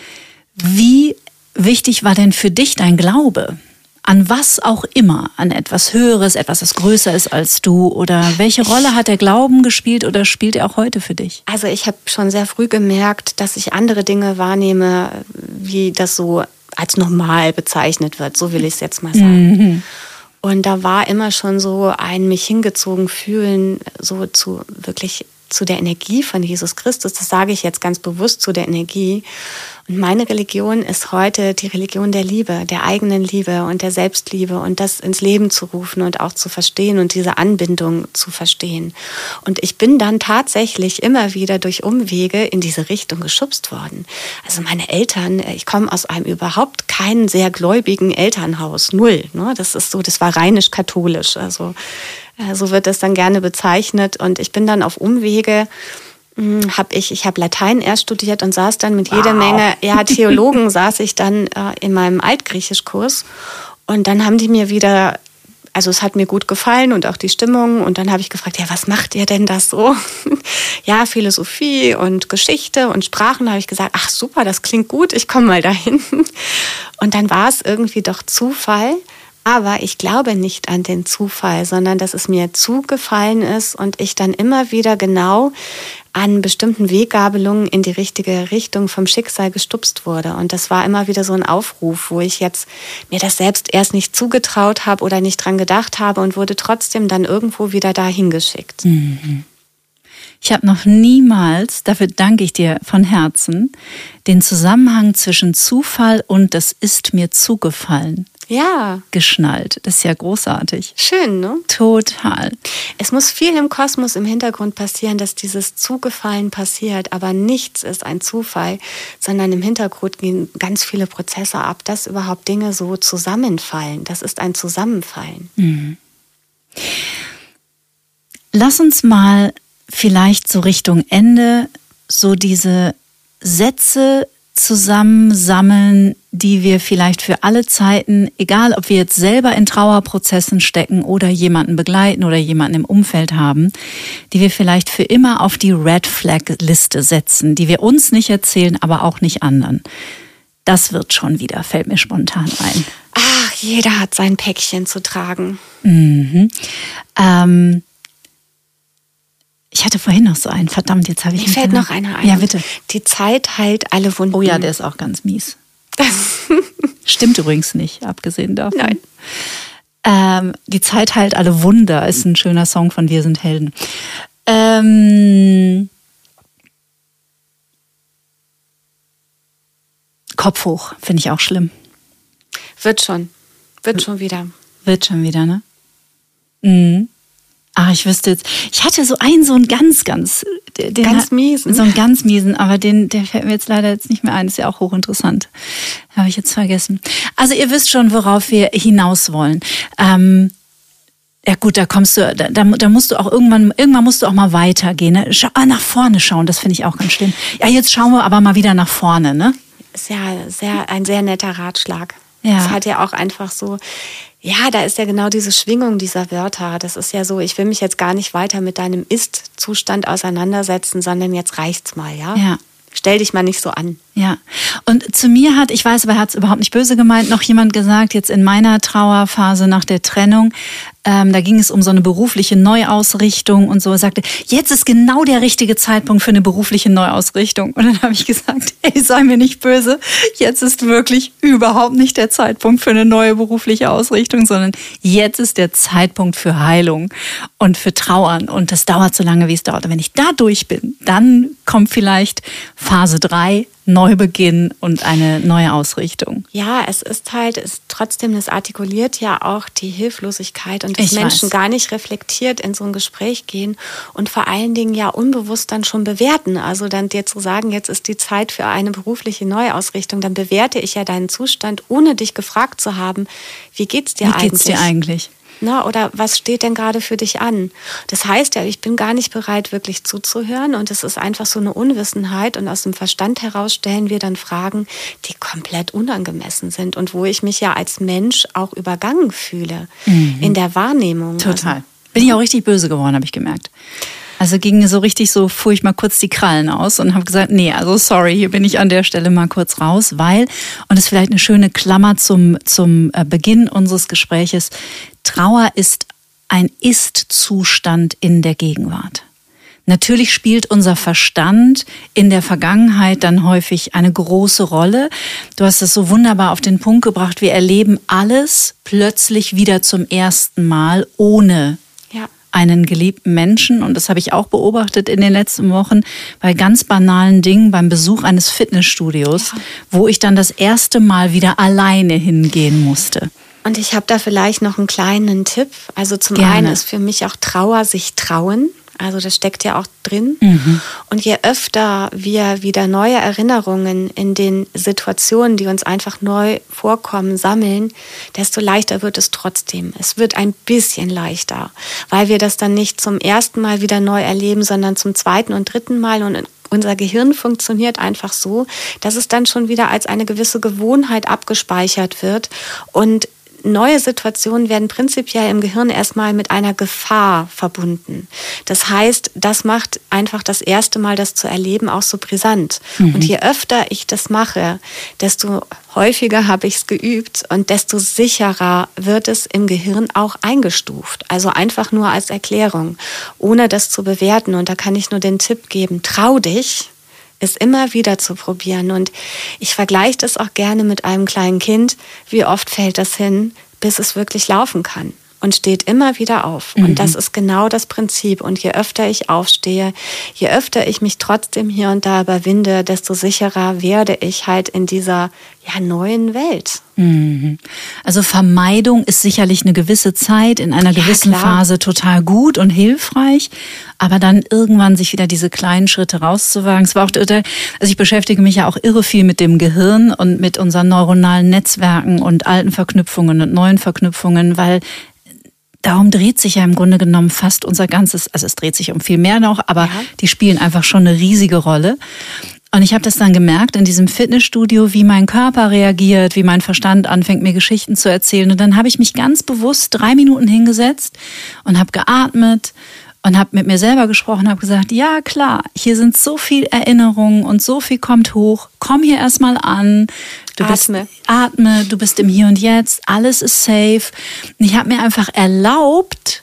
Wie wichtig war denn für dich dein Glaube? An was auch immer, an etwas Höheres, etwas, das größer ist als du? Oder welche Rolle hat der Glauben gespielt oder spielt er auch heute für dich? Also ich habe schon sehr früh gemerkt, dass ich andere Dinge wahrnehme, wie das so als normal bezeichnet wird. So will ich es jetzt mal sagen. Mhm. Und da war immer schon so ein mich hingezogen fühlen, so zu wirklich zu der Energie von Jesus Christus. Das sage ich jetzt ganz bewusst, zu der Energie. Und meine Religion ist heute die Religion der Liebe, der eigenen Liebe und der Selbstliebe und das ins Leben zu rufen und auch zu verstehen und diese Anbindung zu verstehen. Und ich bin dann tatsächlich immer wieder durch Umwege in diese Richtung geschubst worden. Also meine Eltern, ich komme aus einem überhaupt keinen sehr gläubigen Elternhaus, null. Ne? Das ist so, das war rheinisch-katholisch, also so wird das dann gerne bezeichnet. Und ich bin dann auf Umwege, habe ich, ich habe Latein erst studiert und saß dann mit jeder wow. Menge ja, Theologen, saß ich dann äh, in meinem Altgriechischkurs. Und dann haben die mir wieder, also es hat mir gut gefallen und auch die Stimmung. Und dann habe ich gefragt, ja, was macht ihr denn das so? Ja, Philosophie und Geschichte und Sprachen. Da habe ich gesagt, ach super, das klingt gut, ich komme mal dahin. Und dann war es irgendwie doch Zufall. Aber ich glaube nicht an den Zufall, sondern dass es mir zugefallen ist und ich dann immer wieder genau an bestimmten Weggabelungen in die richtige Richtung vom Schicksal gestupst wurde. Und das war immer wieder so ein Aufruf, wo ich jetzt mir das selbst erst nicht zugetraut habe oder nicht dran gedacht habe und wurde trotzdem dann irgendwo wieder dahin geschickt. Mhm. Ich habe noch niemals, dafür danke ich dir von Herzen, den Zusammenhang zwischen Zufall und das ist mir zugefallen ja. geschnallt. Das ist ja großartig. Schön, ne? Total. Es muss viel im Kosmos im Hintergrund passieren, dass dieses Zugefallen passiert, aber nichts ist ein Zufall, sondern im Hintergrund gehen ganz viele Prozesse ab, dass überhaupt Dinge so zusammenfallen. Das ist ein Zusammenfallen. Mhm. Lass uns mal vielleicht so Richtung Ende so diese Sätze zusammensammeln, die wir vielleicht für alle Zeiten, egal ob wir jetzt selber in Trauerprozessen stecken oder jemanden begleiten oder jemanden im Umfeld haben, die wir vielleicht für immer auf die Red Flag Liste setzen, die wir uns nicht erzählen, aber auch nicht anderen. Das wird schon wieder, fällt mir spontan ein. Ach, jeder hat sein Päckchen zu tragen. Mhm. Ähm, Ich hatte vorhin noch so einen, verdammt, jetzt habe ich... Mir fällt noch einer ein. Ja, bitte. Die Zeit heilt alle Wunden. Oh ja, der ist auch ganz mies. Stimmt übrigens nicht, abgesehen davon. Nein. Ähm, die Zeit heilt alle Wunder ist ein schöner Song von Wir sind Helden. Ähm, Kopf hoch, finde ich auch schlimm. Wird schon. Wird schon wieder. Wird schon wieder, ne? Mhm. Ach, ich wüsste jetzt, ich hatte so einen, so einen ganz, ganz... Den ganz miesen. So einen ganz miesen, aber den, der fällt mir jetzt leider jetzt nicht mehr ein, ist ja auch hochinteressant. Habe ich jetzt vergessen. Also ihr wisst schon, worauf wir hinaus wollen. Ähm, ja gut, da kommst du, da, da musst du auch irgendwann, irgendwann musst du auch mal weitergehen. Ne? Schau, ah, nach vorne schauen, das finde ich auch ganz schlimm. Ja, jetzt schauen wir aber mal wieder nach vorne, ne? Ist ja sehr, ein sehr netter Ratschlag. Ja. Es hat ja auch einfach so... Ja, da ist ja genau diese Schwingung dieser Wörter. Das ist ja so, ich will mich jetzt gar nicht weiter mit deinem Ist-Zustand auseinandersetzen, sondern jetzt reicht's mal, ja? Ja. Stell dich mal nicht so an. Ja, und zu mir hat, ich weiß, aber er hat es überhaupt nicht böse gemeint, noch jemand gesagt, jetzt in meiner Trauerphase nach der Trennung, ähm, da ging es um so eine berufliche Neuausrichtung und so. Er sagte, jetzt ist genau der richtige Zeitpunkt für eine berufliche Neuausrichtung. Und dann habe ich gesagt, ey, sei mir nicht böse, jetzt ist wirklich überhaupt nicht der Zeitpunkt für eine neue berufliche Ausrichtung, sondern jetzt ist der Zeitpunkt für Heilung und für Trauern. Und das dauert so lange, wie es dauert. Und wenn ich da durch bin, dann kommt vielleicht Phase drei, Neubeginn und eine neue Ausrichtung. Ja, es ist halt, es trotzdem, das artikuliert ja auch die Hilflosigkeit und dass ich Menschen weiß. gar nicht reflektiert in so ein Gespräch gehen und vor allen Dingen ja unbewusst dann schon bewerten. Also dann dir zu sagen, jetzt ist die Zeit für eine berufliche Neuausrichtung, dann bewerte ich ja deinen Zustand, ohne dich gefragt zu haben, wie geht's dir wie eigentlich? Wie geht's dir eigentlich? Na, oder was steht denn gerade für dich an? Das heißt ja, ich bin gar nicht bereit, wirklich zuzuhören und es ist einfach so eine Unwissenheit und aus dem Verstand heraus stellen wir dann Fragen, die komplett unangemessen sind und wo ich mich ja als Mensch auch übergangen fühle mhm. in der Wahrnehmung. Total. Also, bin ich auch richtig böse geworden, habe ich gemerkt. Also ging mir so richtig so, fuhr ich mal kurz die Krallen aus und habe gesagt, nee, also sorry, hier bin ich an der Stelle mal kurz raus, weil, und das ist vielleicht eine schöne Klammer zum, zum Beginn unseres Gespräches, Trauer ist ein Ist-Zustand in der Gegenwart. Natürlich spielt unser Verstand in der Vergangenheit dann häufig eine große Rolle. Du hast es so wunderbar auf den Punkt gebracht, wir erleben alles plötzlich wieder zum ersten Mal ohne ja. einen geliebten Menschen. Und das habe ich auch beobachtet in den letzten Wochen bei ganz banalen Dingen, beim Besuch eines Fitnessstudios, ja. wo ich dann das erste Mal wieder alleine hingehen musste. Und ich habe da vielleicht noch einen kleinen Tipp. Also zum Gerne. einen ist für mich auch Trauer sich trauen. Also das steckt ja auch drin. Mhm. Und je öfter wir wieder neue Erinnerungen in den Situationen, die uns einfach neu vorkommen, sammeln, desto leichter wird es trotzdem. Es wird ein bisschen leichter, weil wir das dann nicht zum ersten Mal wieder neu erleben, sondern zum zweiten und dritten Mal. Und unser Gehirn funktioniert einfach so, dass es dann schon wieder als eine gewisse Gewohnheit abgespeichert wird. Und neue Situationen werden prinzipiell im Gehirn erstmal mit einer Gefahr verbunden. Das heißt, das macht einfach das erste Mal, das zu erleben, auch so brisant. Mhm. Und je öfter ich das mache, desto häufiger habe ich es geübt und desto sicherer wird es im Gehirn auch eingestuft. Also einfach nur als Erklärung, ohne das zu bewerten. Und da kann ich nur den Tipp geben, trau dich, es immer wieder zu probieren. Und ich vergleiche das auch gerne mit einem kleinen Kind. Wie oft fällt das hin, bis es wirklich laufen kann? Und steht immer wieder auf. Mhm. Und das ist genau das Prinzip. Und je öfter ich aufstehe, je öfter ich mich trotzdem hier und da überwinde, desto sicherer werde ich halt in dieser ja, neuen Welt. Mhm. Also Vermeidung ist sicherlich eine gewisse Zeit, in einer gewissen ja, Phase total gut und hilfreich. Aber dann irgendwann sich wieder diese kleinen Schritte rauszuwagen. Es war auch total, also ich beschäftige mich ja auch irre viel mit dem Gehirn und mit unseren neuronalen Netzwerken und alten Verknüpfungen und neuen Verknüpfungen, weil darum dreht sich ja im Grunde genommen fast unser ganzes, also es dreht sich um viel mehr noch, aber ja. die spielen einfach schon eine riesige Rolle. Und ich habe das dann gemerkt in diesem Fitnessstudio, wie mein Körper reagiert, wie mein Verstand anfängt, mir Geschichten zu erzählen. Und dann habe ich mich ganz bewusst drei Minuten hingesetzt und habe geatmet und habe mit mir selber gesprochen, habe gesagt, ja klar, hier sind so viel Erinnerungen und so viel kommt hoch. Komm hier erstmal an. Du atme. Bist, atme, du bist im Hier und Jetzt, alles ist safe. Und ich habe mir einfach erlaubt,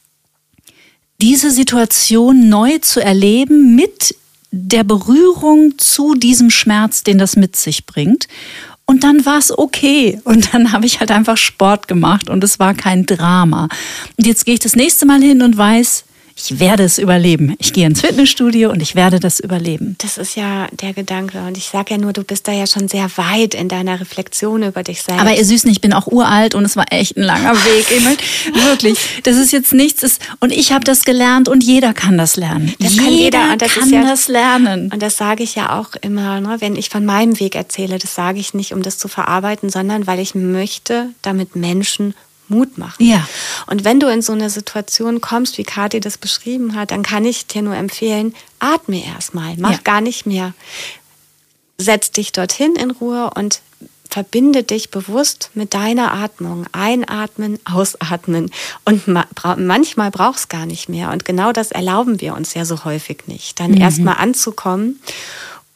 diese Situation neu zu erleben mit der Berührung zu diesem Schmerz, den das mit sich bringt. Und dann war es okay. Und dann habe ich halt einfach Sport gemacht und es war kein Drama. Und jetzt gehe ich das nächste Mal hin und weiß, ich werde es überleben. Ich gehe ins Fitnessstudio und ich werde das überleben. Das ist ja der Gedanke. Und ich sage ja nur, du bist da ja schon sehr weit in deiner Reflexion über dich selbst. Aber ihr Süßen, ich bin auch uralt und es war echt ein langer Weg. Wirklich, das ist jetzt nichts. Ist, und ich habe das gelernt und jeder kann das lernen. Das jeder kann jeder und das kann ist ja, das lernen. Und das sage ich ja auch immer, ne, wenn ich von meinem Weg erzähle. Das sage ich nicht, um das zu verarbeiten, sondern weil ich möchte, damit Menschen Mut machen. Ja. Und wenn du in so eine Situation kommst, wie Kathi das beschrieben hat, dann kann ich dir nur empfehlen, atme erstmal, mach ja. gar nicht mehr. Setz dich dorthin in Ruhe und verbinde dich bewusst mit deiner Atmung. Einatmen, ausatmen. Und ma- bra- manchmal brauchst du gar nicht mehr. Und genau das erlauben wir uns ja so häufig nicht. Dann mhm. erstmal anzukommen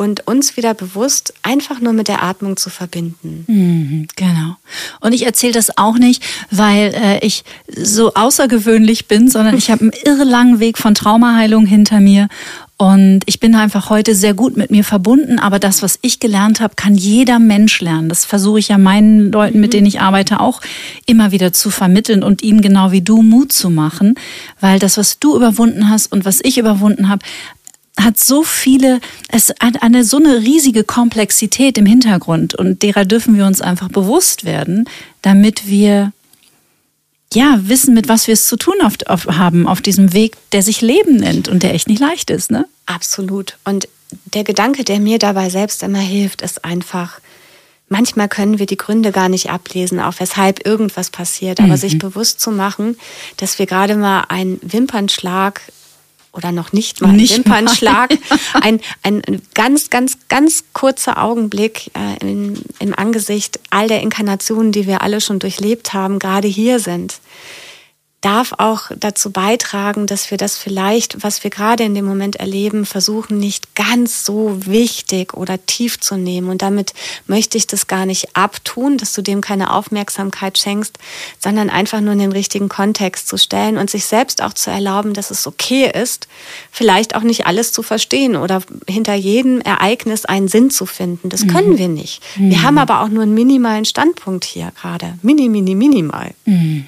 und uns wieder bewusst einfach nur mit der Atmung zu verbinden. Mhm, genau. Und ich erzähle das auch nicht, weil äh, ich so außergewöhnlich bin, sondern ich habe einen irrlangen Weg von Traumaheilung hinter mir. Und ich bin einfach heute sehr gut mit mir verbunden, aber das, was ich gelernt habe, kann jeder Mensch lernen. Das versuche ich ja meinen Leuten, mit denen ich arbeite, auch immer wieder zu vermitteln und ihnen genau wie du Mut zu machen. Weil das, was du überwunden hast und was ich überwunden habe, hat so viele, es hat eine so eine riesige Komplexität im Hintergrund und derer dürfen wir uns einfach bewusst werden, damit wir ja wissen, mit was wir es zu tun auf, auf, haben auf diesem Weg, der sich Leben nennt und der echt nicht leicht ist, ne? Absolut. Und der Gedanke, der mir dabei selbst immer hilft, ist einfach, manchmal können wir die Gründe gar nicht ablesen, auf weshalb irgendwas passiert, aber mhm. sich bewusst zu machen, dass wir gerade mal einen Wimpernschlag oder noch nicht mal einen nicht Wimpernschlag, mal. ein, ein ganz, ganz, ganz kurzer Augenblick äh, in, im Angesicht all der Inkarnationen, die wir alle schon durchlebt haben, gerade hier sind, darf auch dazu beitragen, dass wir das vielleicht, was wir gerade in dem Moment erleben, versuchen, nicht ganz so wichtig oder tief zu nehmen. Und damit möchte ich das gar nicht abtun, dass du dem keine Aufmerksamkeit schenkst, sondern einfach nur in den richtigen Kontext zu stellen und sich selbst auch zu erlauben, dass es okay ist, vielleicht auch nicht alles zu verstehen oder hinter jedem Ereignis einen Sinn zu finden. Das können mhm. wir nicht. Wir mhm. haben aber auch nur einen minimalen Standpunkt hier gerade. Mini, mini, minimal. Mhm.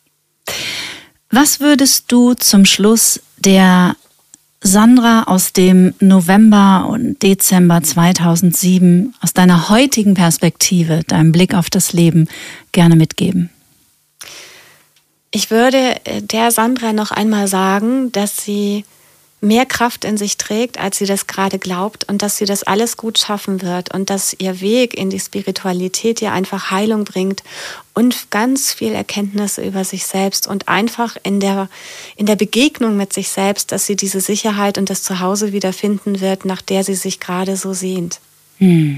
Was würdest du zum Schluss der Sandra aus dem November und Dezember zweitausendsieben aus deiner heutigen Perspektive, deinem Blick auf das Leben gerne mitgeben? Ich würde der Sandra noch einmal sagen, dass sie mehr Kraft in sich trägt, als sie das gerade glaubt und dass sie das alles gut schaffen wird und dass ihr Weg in die Spiritualität ihr einfach Heilung bringt und ganz viel Erkenntnisse über sich selbst und einfach in der, in der Begegnung mit sich selbst, dass sie diese Sicherheit und das Zuhause wiederfinden wird, nach der sie sich gerade so sehnt. Hm.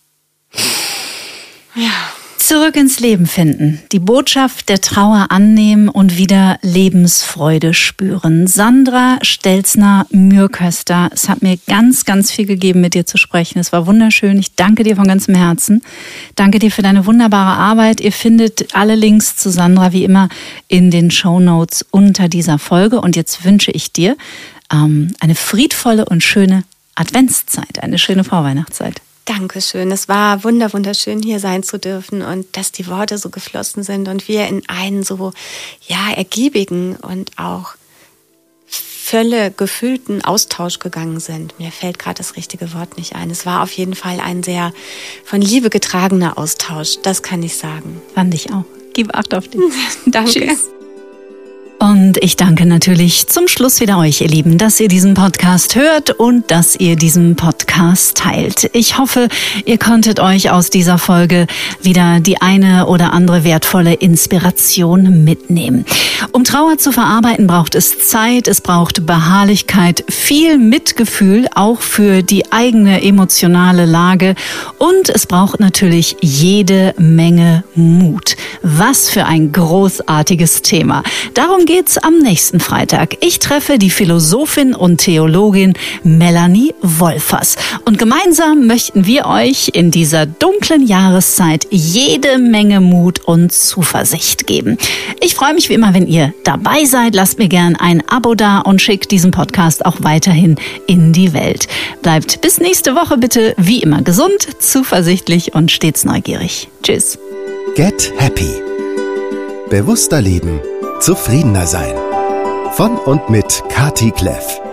Ja. Zurück ins Leben finden, die Botschaft der Trauer annehmen und wieder Lebensfreude spüren. Sandra Stelzner-Mürköster, es hat mir ganz, ganz viel gegeben, mit dir zu sprechen. Es war wunderschön. Ich danke dir von ganzem Herzen. Danke dir für deine wunderbare Arbeit. Ihr findet alle Links zu Sandra wie immer in den Shownotes unter dieser Folge. Und jetzt wünsche ich dir ähm, eine friedvolle und schöne Adventszeit, eine schöne Vorweihnachtszeit. Dankeschön. Es war wunder, wunderschön, hier sein zu dürfen und dass die Worte so geflossen sind und wir in einen so, ja, ergiebigen und auch völlig gefüllten Austausch gegangen sind. Mir fällt gerade das richtige Wort nicht ein. Es war auf jeden Fall ein sehr von Liebe getragener Austausch. Das kann ich sagen. Fand ich auch. Gib Acht auf dich. Danke. Tschüss. Und ich danke natürlich zum Schluss wieder euch, ihr Lieben, dass ihr diesen Podcast hört und dass ihr diesen Podcast teilt. Ich hoffe, ihr konntet euch aus dieser Folge wieder die eine oder andere wertvolle Inspiration mitnehmen. Um Trauer zu verarbeiten, braucht es Zeit, es braucht Beharrlichkeit, viel Mitgefühl, auch für die eigene emotionale Lage und es braucht natürlich jede Menge Mut. Was für ein großartiges Thema. Darum geht's am nächsten Freitag. Ich treffe die Philosophin und Theologin Melanie Wolfers. Und gemeinsam möchten wir euch in dieser dunklen Jahreszeit jede Menge Mut und Zuversicht geben. Ich freue mich wie immer, wenn ihr dabei seid. Lasst mir gern ein Abo da und schickt diesen Podcast auch weiterhin in die Welt. Bleibt bis nächste Woche bitte wie immer gesund, zuversichtlich und stets neugierig. Tschüss. Get Happy. Bewusster leben. Zufriedener sein. Von und mit Kati Kleff.